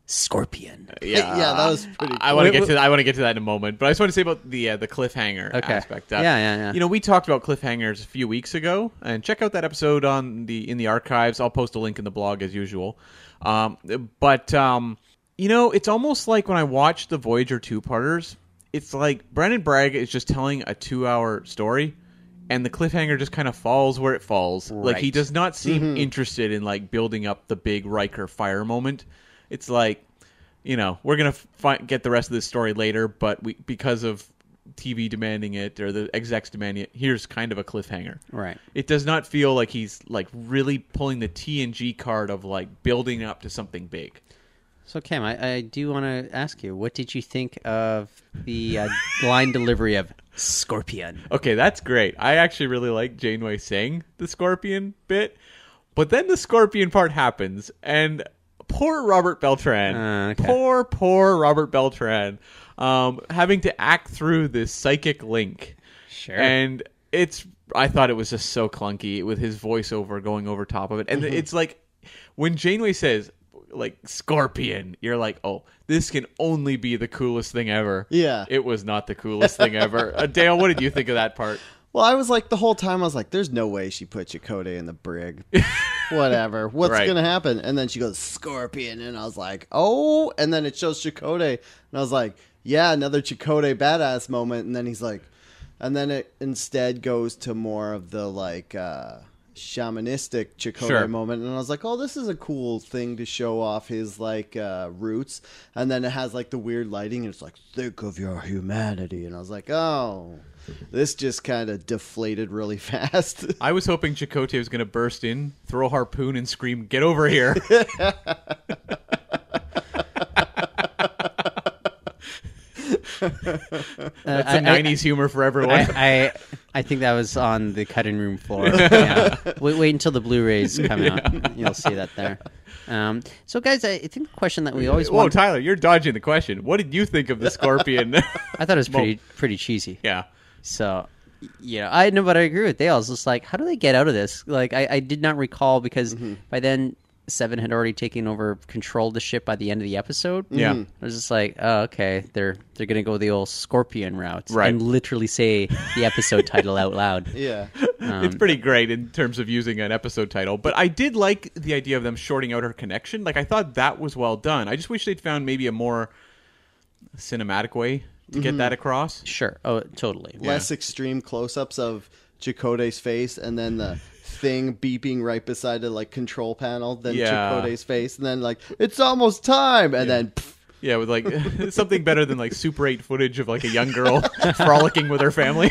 Scorpion. Yeah, Yeah, that was pretty I, I cool. want to Wait, get wait. to that. I want to get to that in a moment, but I just want to say about the uh, the cliffhanger Okay. aspect. Yeah, yeah, yeah. You know, we talked about cliffhangers a few weeks ago, and check out that episode on the in the archives. I'll post a link in the blog as usual. Um, but um, you know, it's almost like when I watch the Voyager two-parters, it's like Brendan Braga is just telling a two-hour story, and the cliffhanger just kind of falls where it falls. Like he Right. does not seem Mm-hmm. interested in like building up the big Riker fire moment. It's like, you know, we're gonna fi- get the rest of this story later, but we because of T V demanding it or the execs demanding it, here's kind of a cliffhanger. Right. It does not feel like he's like really pulling the T N G card of like building up to something big. So, Cam, I, I do want to ask you, what did you think of the uh, line delivery of Scorpion? Okay, that's great. I actually really like Janeway saying the Scorpion bit, but then the Scorpion part happens, and poor Robert Beltran, Uh, okay. poor poor Robert Beltran, um, having to act through this psychic link. Sure. And it's, I thought it was just so clunky with his voiceover going over top of it. And it's like, when Janeway says, like, Scorpion, you're like, oh, this can only be the coolest thing ever. Yeah. It was not the coolest thing ever. Uh, Dale, what did you think of that part? Well, I was like, the whole time I was like, there's no way she put Chakotay in the brig. Whatever. What's Right. going to happen? And then she goes, Scorpion. And I was like, oh. And then it shows Chakotay. And I was like, yeah, another Chakotay badass moment. And then he's like, and then it instead goes to more of the like uh, shamanistic Chakotay Sure. moment. And I was like, oh, this is a cool thing to show off his like uh, roots. And then it has like the weird lighting. And it's like, think of your humanity. And I was like, oh. This just kind of deflated really fast. I was hoping Chakotay was going to burst in, throw a harpoon, and scream, "Get over here!" That's I- a nineties humor for everyone. I, I I think that was on the cutting room floor. Yeah. Wait, wait until the Blu-rays come out. You'll see that there. Um, so, guys, I think the question that we always Whoa, want. Tyler, you're dodging the question. What did you think of the Scorpion? I thought it was pretty pretty cheesy. yeah. So, you know, I know, but I agree with Dale. I was just like, how do they get out of this? Like, I, I did not recall because by then Seven had already taken over control of the ship by the end of the episode. Yeah. I was just like, oh, okay, they're they're gonna go the old Scorpion route, Right. and literally say the episode title out loud. Yeah. It's pretty great in terms of using an episode title, but I did like the idea of them shorting out her connection. Like, I thought that was well done. I just wish they'd found maybe a more cinematic way to get that across. Sure. Oh, totally. Less extreme close-ups of Chakotay's face and then the thing beeping right beside the like control panel than Yeah. Chakotay's face and then like it's almost time and then pff, Yeah, with like something better than like Super eight footage of like a young girl frolicking with her family.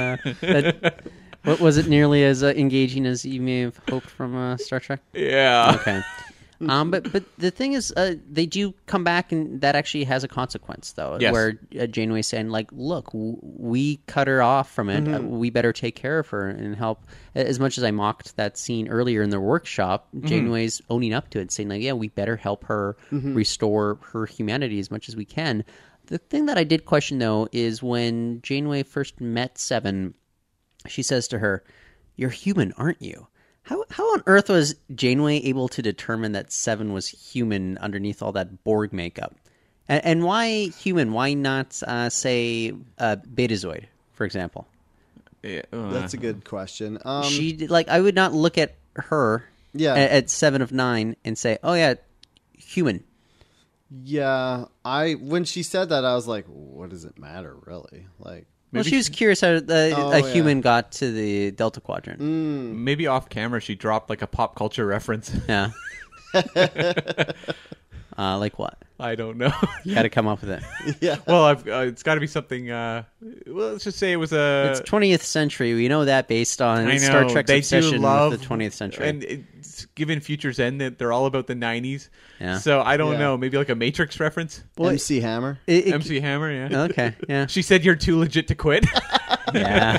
That, what was it nearly as uh, engaging as you may have hoped from uh, Star Trek? Yeah. Okay. Um, but but the thing is, uh, they do come back, and that actually has a consequence, though. Yes. Where uh, Janeway's saying, like, "Look, w- we cut her off from it. Uh, we better take care of her and help." As much as I mocked that scene earlier in the workshop, Janeway's owning up to it, saying, "Like, yeah, we better help her restore her humanity as much as we can." The thing that I did question, though, is when Janeway first met Seven, she says to her, "You're human, aren't you?" How how on earth was Janeway able to determine that Seven was human underneath all that Borg makeup? And, and why human? Why not, uh, say, uh, Betazoid, for example? Yeah, uh, that's a good question. Um, she did- like I would not look at her Yeah. at, at Seven of Nine and say, "Oh yeah, human." yeah, I when she said that I was like, what does it matter really? Like Well, she was curious how the, Oh, a yeah. human got to the Delta Quadrant. maybe off camera she dropped like a pop culture reference. Yeah. uh, like what? I don't know. You got to come up with it. yeah. Well, I've, uh, it's got to be something. Uh, well, let's just say it was a. It's twentieth century. We know that based on I know, Star Trek's they do obsession love, with the twentieth century. and it's, given Future's End, that they're all about the nineties. Yeah. So I don't Yeah. know. Maybe like a Matrix reference. M C Hammer. It- it- M C Hammer. Yeah. okay, yeah, She said you're too legit to quit. yeah.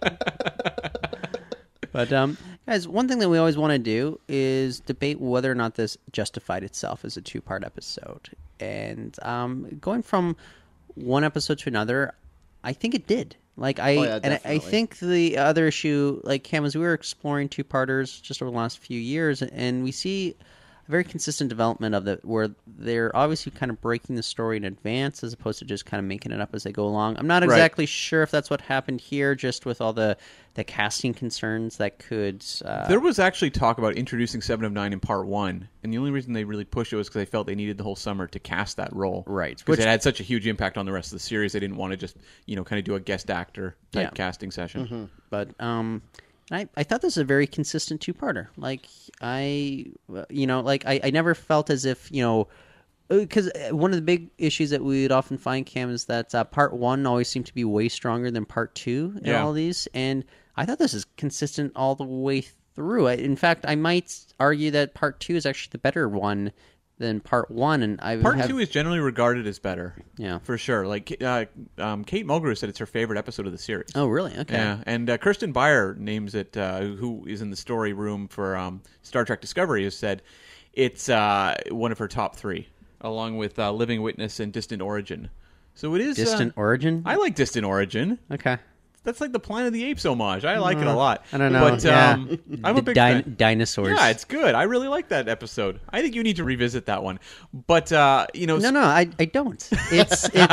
But um, guys, one thing that we always want to do is debate whether or not this justified itself as a two-part episode. And um, going from one episode to another, I think it did. Like I, Oh, yeah, and I, I definitely. think the other issue, like Cam, as we were exploring two-parters just over the last few years, and we see a very consistent development of the where they're obviously kind of breaking the story in advance as opposed to just kind of making it up as they go along. I'm not exactly right. sure if that's what happened here, just with all the, the casting concerns that could... Uh... There was actually talk about introducing Seven of Nine in part one, and the only reason they really pushed it was because they felt they needed the whole summer to cast that role. Right. Because Which... it had such a huge impact on the rest of the series, they didn't want to just, you know, kind of do a guest actor type yeah. casting session. Mm-hmm. But... um I, I thought this was a very consistent two-parter. Like, I, you know, like, I, I never felt as if, you know, because one of the big issues that we would often find, Cam, is that uh, part one always seemed to be way stronger than part two in yeah. all these. And I thought this is consistent all the way through. In fact, I might argue that part two is actually the better one than part one, and I part have... two is generally regarded as better. Yeah, for sure. Like uh, um, Kate Mulgrew said, it's her favorite episode of the series. Oh, really? Okay. Yeah, and uh, Kirsten Beyer names it. Uh, who is in the story room for um, Star Trek Discovery has said it's uh, one of her top three, along with uh, Living Witness and Distant Origin. So it is Distant uh, Origin. I like Distant Origin. Okay. That's like the Planet of the Apes homage. I like uh, it a lot. I don't know. But yeah. um, I'm a big Din- fan. Dinosaurs. Yeah, it's good. I really like that episode. I think you need to revisit that one. But uh, you know, no, no, I, I don't. It's it,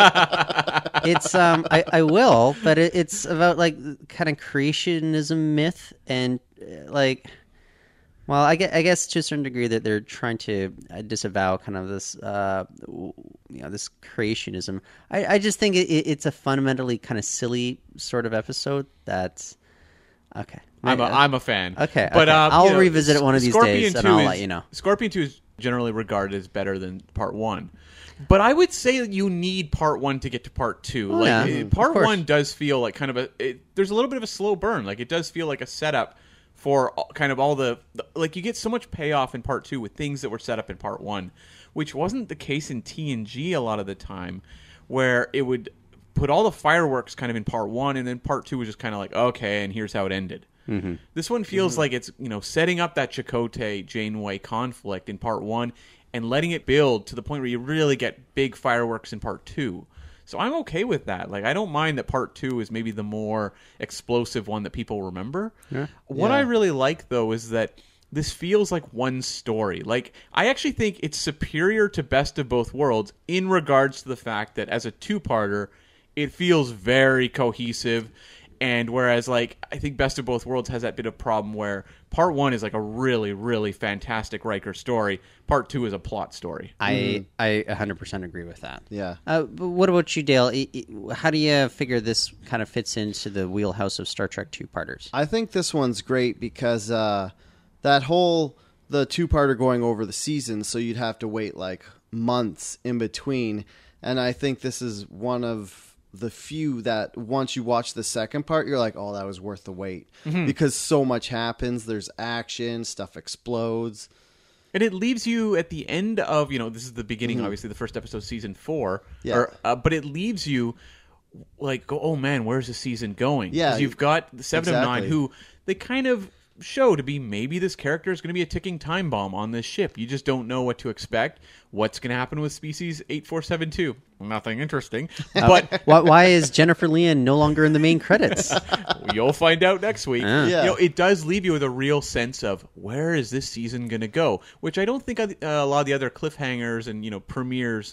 it's um, I, I will, but it, it's about like kind of creationism myth and uh, like. Well, I guess, I guess to a certain degree that they're trying to disavow kind of this, uh, you know, this creationism. I, I just think it, it's a fundamentally kind of silly sort of episode. That's okay. I'm a, I'm a fan. Okay, but okay. Um, I'll you know, revisit it one of these Scorpion days, and I'll is, let you know. Scorpion Two is generally regarded as better than Part One, but I would say that you need Part One to get to Part Two. Oh, like yeah. it, Part One does feel like kind of a. It, there's a little bit of a slow burn. Like it does feel like a setup for kind of all the, like you get so much payoff in part two with things that were set up in part one, which wasn't the case in T N G a lot of the time, where it would put all the fireworks kind of in part one, and then part two was just kind of like, okay, and here's how it ended. Mm-hmm. This one feels mm-hmm. like it's, you know, setting up that Chakotay Janeway conflict in part one and letting it build to the point where you really get big fireworks in part two. So I'm okay with that. Like, I don't mind that part two is maybe the more explosive one that people remember. Yeah. What yeah. I really like, though, is that this feels like one story. Like, I actually think it's superior to Best of Both Worlds in regards to the fact that as a two-parter, it feels very cohesive. And whereas, like, I think Best of Both Worlds has that bit of problem where part one is like a really, really fantastic Riker story. Part two is a plot story. I mm-hmm. I one hundred percent agree with that. Yeah. Uh, but what about you, Dale? How do you figure this kind of fits into the wheelhouse of Star Trek two-parters? I think this one's great because uh, that whole, the two-parter going over the season, so you'd have to wait like months in between. And I think this is one of the few that once you watch the second part, you're like, oh, that was worth the wait. Mm-hmm. Because so much happens. There's action, stuff explodes. And it leaves you at the end of, you know, this is the beginning, mm-hmm. obviously, the first episode of season four. Yeah. Or, uh, but it leaves you like, go, oh man, where's the season going? Yeah. Because you've got the Seven exactly. of Nine who they kind of show to be maybe this character is going to be a ticking time bomb on this ship. You just don't know what to expect. What's going to happen with species eight four seven two? Nothing interesting. Uh, but why, why is Jennifer Leon no longer in the main credits? You'll find out next week. Uh. Yeah. You know, it does leave you with a real sense of where is this season going to go, which I don't think uh, a lot of the other cliffhangers and, you know, premieres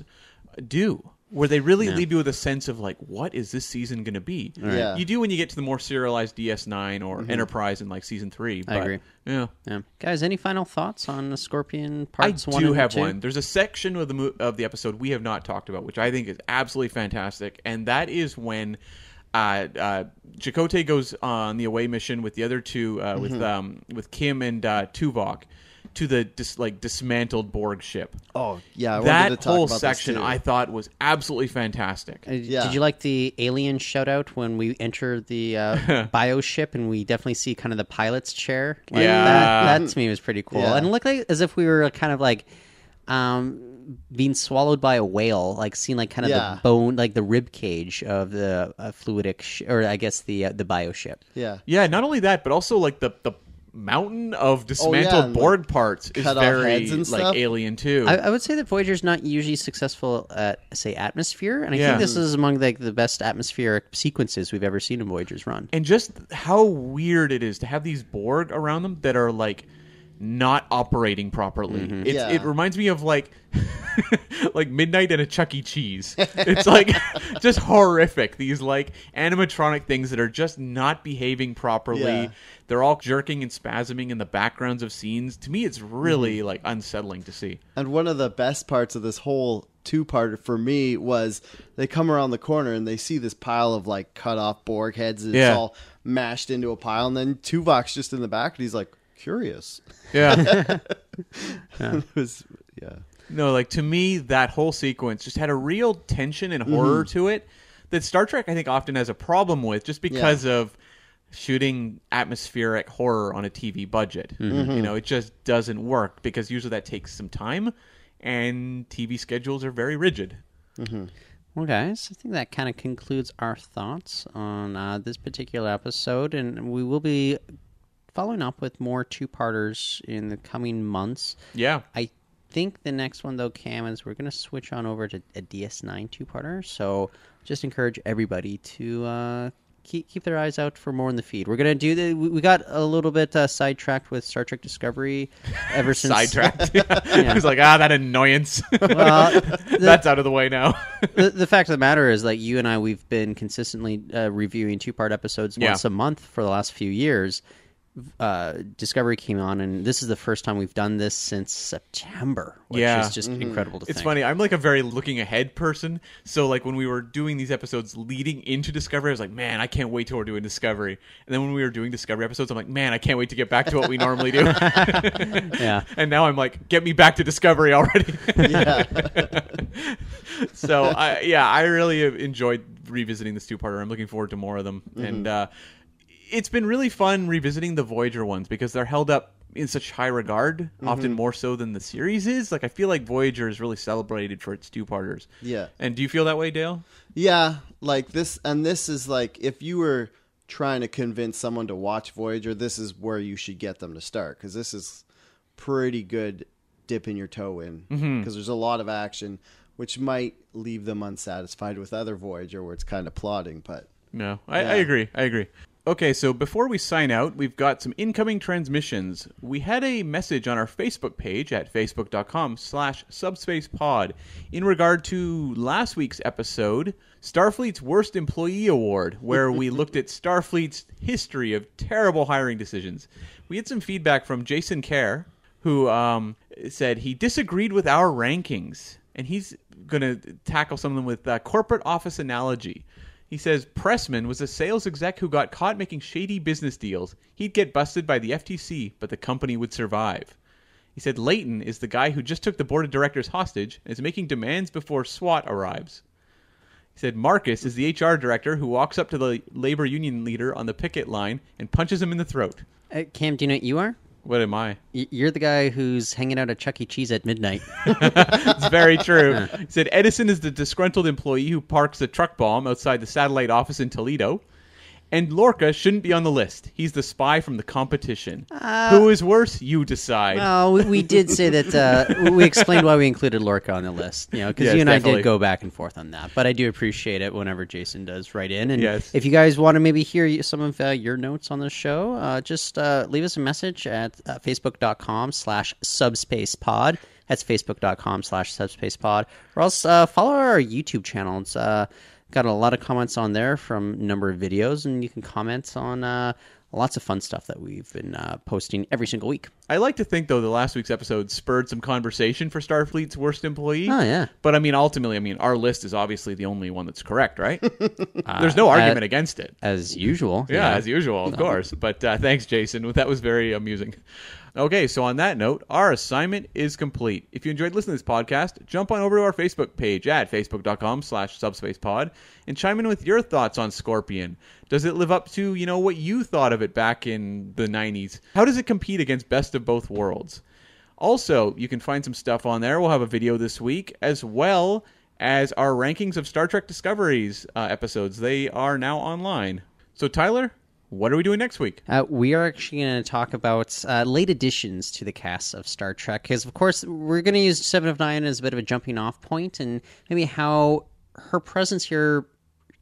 do. Where they really yeah. leave you with a sense of, like, what is this season going to be? Right. Yeah. You do when you get to the more serialized D S nine or mm-hmm. Enterprise in, like, season three. But, I agree. Yeah. yeah. Guys, any final thoughts on the Scorpion parts I one do and have two? one. There's a section of the mo- of the episode we have not talked about, which I think is absolutely fantastic, and that is when uh, uh, Chakotay goes on the away mission with the other two, uh, mm-hmm. with um, with Kim and uh, Tuvok, to the dis- like dismantled Borg ship. Oh yeah, I that wanted to talk whole about section this too. I thought was absolutely fantastic. Uh, yeah. Did you like the alien shout out when we enter the uh, bio ship and we definitely see kind of the pilot's chair? Like, yeah, that, that to me was pretty cool, yeah. and it looked like as if we were kind of like um, being swallowed by a whale, like seeing like kind of yeah. the bone, like the rib cage of the uh, fluidic, sh- or I guess the uh, the bio ship. Yeah, yeah. Not only that, but also like the the. mountain of dismantled oh, yeah, Borg parts is very like stuff. alien too. I, I would say that Voyager's not usually successful at, say, atmosphere, and I yeah. think this is among like the best atmospheric sequences we've ever seen in Voyager's run. And just how weird it is to have these Borg around them that are like not operating properly. Mm-hmm. It's, Yeah. It reminds me of like like Midnight at a Chuck E. Cheese. It's like just horrific. These like animatronic things that are just not behaving properly. Yeah. They're all jerking and spasming in the backgrounds of scenes. To me, it's really like unsettling to see. And one of the best parts of this whole two-parter for me was they come around the corner and they see this pile of like cut off Borg heads and Yeah. it's all mashed into a pile, and then Tuvok's just in the back and he's like, curious. Yeah. It was, yeah. No, like to me, that whole sequence just had a real tension and horror to it that Star Trek, I think, often has a problem with just because of shooting atmospheric horror on a T V budget. You know, it just doesn't work because usually that takes some time and T V schedules are very rigid. Well, guys, I think that kind of concludes our thoughts on uh, this particular episode, and we will be following up with more two-parters in the coming months. Yeah. I think the next one, though, Cam, is we're going to switch on over to a D S nine two-parter, so just encourage everybody to uh, keep keep their eyes out for more in the feed. We're going to do the... We we got a little bit uh, sidetracked with Star Trek Discovery ever since... Sidetracked. It was like, ah, that annoyance. Well, the- That's out of the way now. the, the fact of the matter is, like, you and I, we've been consistently uh, reviewing two-part episodes Yeah. once a month for the last few years. Uh, Discovery came on, and this is the first time we've done this since September, which Yeah. is just incredible to It's think. funny. I'm like a very looking ahead person. So like when we were doing these episodes leading into Discovery, I was like, man, I can't wait till we're doing Discovery. And then when we were doing Discovery episodes, I'm like, man, I can't wait to get back to what we normally do. Yeah. And now I'm like, get me back to Discovery already. Yeah. So I, yeah, I really have enjoyed revisiting this two-parter. I'm looking forward to more of them. And uh, it's been really fun revisiting the Voyager ones because they're held up in such high regard, often more so than the series is. Like I feel like Voyager is really celebrated for its two-parters. Yeah. And do you feel that way, Dale? Yeah, like this, and this is like, if you were trying to convince someone to watch Voyager, this is where you should get them to start, because this is pretty good dipping your toe in, because there's a lot of action, which might leave them unsatisfied with other Voyager, where it's kind of plodding, but... No, I, Yeah. I agree. I agree. Okay, so before we sign out, we've got some incoming transmissions. We had a message on our Facebook page at facebook.com slash subspacepod in regard to last week's episode, Starfleet's Worst Employee Award, where we looked at Starfleet's history of terrible hiring decisions. We had some feedback from Jason Kerr, who um, said he disagreed with our rankings, and he's going to tackle some of them with uh, corporate office analogy. He says Pressman was a sales exec who got caught making shady business deals. He'd get busted by the F T C, but the company would survive. He said Leighton is the guy who just took the board of directors hostage and is making demands before SWAT arrives. He said Marcus is the H R director who walks up to the labor union leader on the picket line and punches him in the throat. Uh, Cam, do you know what you are? What am I? Y- You're the guy who's hanging out at Chuck E. Cheese at midnight. It's very true. He said Edison is the disgruntled employee who parks a truck bomb outside the satellite office in Toledo. And Lorca shouldn't be on the list. He's the spy from the competition. Who is worse? You decide. Well, we, we did say that uh, we explained why we included Lorca on the list, you know, because Yes, you and I definitely. did go back and forth on that. But I do appreciate it whenever Jason does write in. And Yes. if you guys want to maybe hear some of uh, your notes on the show, uh, just uh, leave us a message at uh, facebook.com slash subspacepod. That's facebook.com slash subspacepod. Or else uh, follow our YouTube channel. It's uh, got a lot of comments on there from a number of videos, and you can comment on uh, lots of fun stuff that we've been uh, posting every single week. I like to think, though, the last week's episode spurred some conversation for Starfleet's worst employee. Oh, yeah. But, I mean, ultimately, I mean, our list is obviously the only one that's correct, right? There's no argument uh, against it. As usual. Yeah, as usual, of course. But uh, thanks, Jason. That was very amusing. Okay, so on that note, our assignment is complete. If you enjoyed listening to this podcast, jump on over to our Facebook page at facebook.com slash subspacepod and chime in with your thoughts on Scorpion. Does it live up to, you know, what you thought of it back in the nineties? How does it compete against Best of Both Worlds? Also, you can find some stuff on there. We'll have a video this week, as well as our rankings of Star Trek Discovery's uh, episodes. They are now online. So, Tyler, what are we doing next week? Uh, we are actually going to talk about uh, late additions to the cast of Star Trek, because, of course, we're going to use Seven of Nine as a bit of a jumping off point, and maybe how her presence here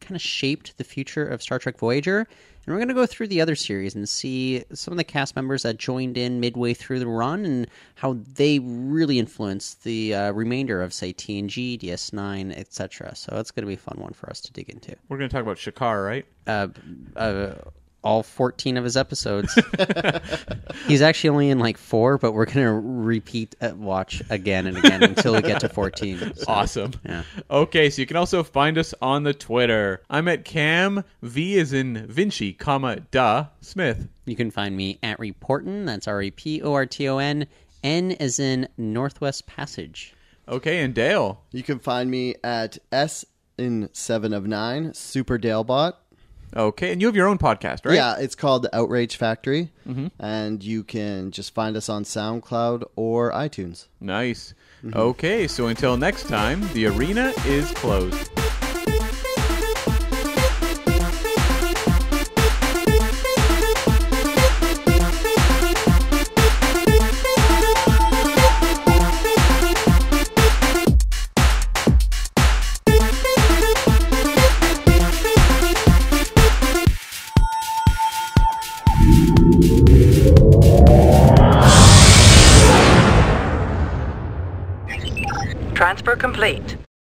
kind of shaped the future of Star Trek Voyager. And we're going to go through the other series and see some of the cast members that joined in midway through the run and how they really influenced the uh, remainder of, say, T N G, D S nine, et cetera. So it's going to be a fun one for us to dig into. We're going to talk about Shakar, right? Uh, uh, all fourteen of his episodes. He's actually only in like four, but we're going to repeat uh, watch again and again until we get to fourteen. So, awesome. Yeah. Okay, so you can also find us on the Twitter. I'm at Cam, V is in Vinci, comma, duh, Smith. You can find me at Reporton, that's R E P O R T O N, N as in Northwest Passage. Okay, and Dale. You can find me at S in seven of nine, Super Dalebot. Okay, and you have your own podcast, right? Yeah, it's called The Outrage Factory, mm-hmm. and you can just find us on SoundCloud or iTunes. Nice. Mm-hmm. Okay, so until next time, the arena is closed. Transfer complete.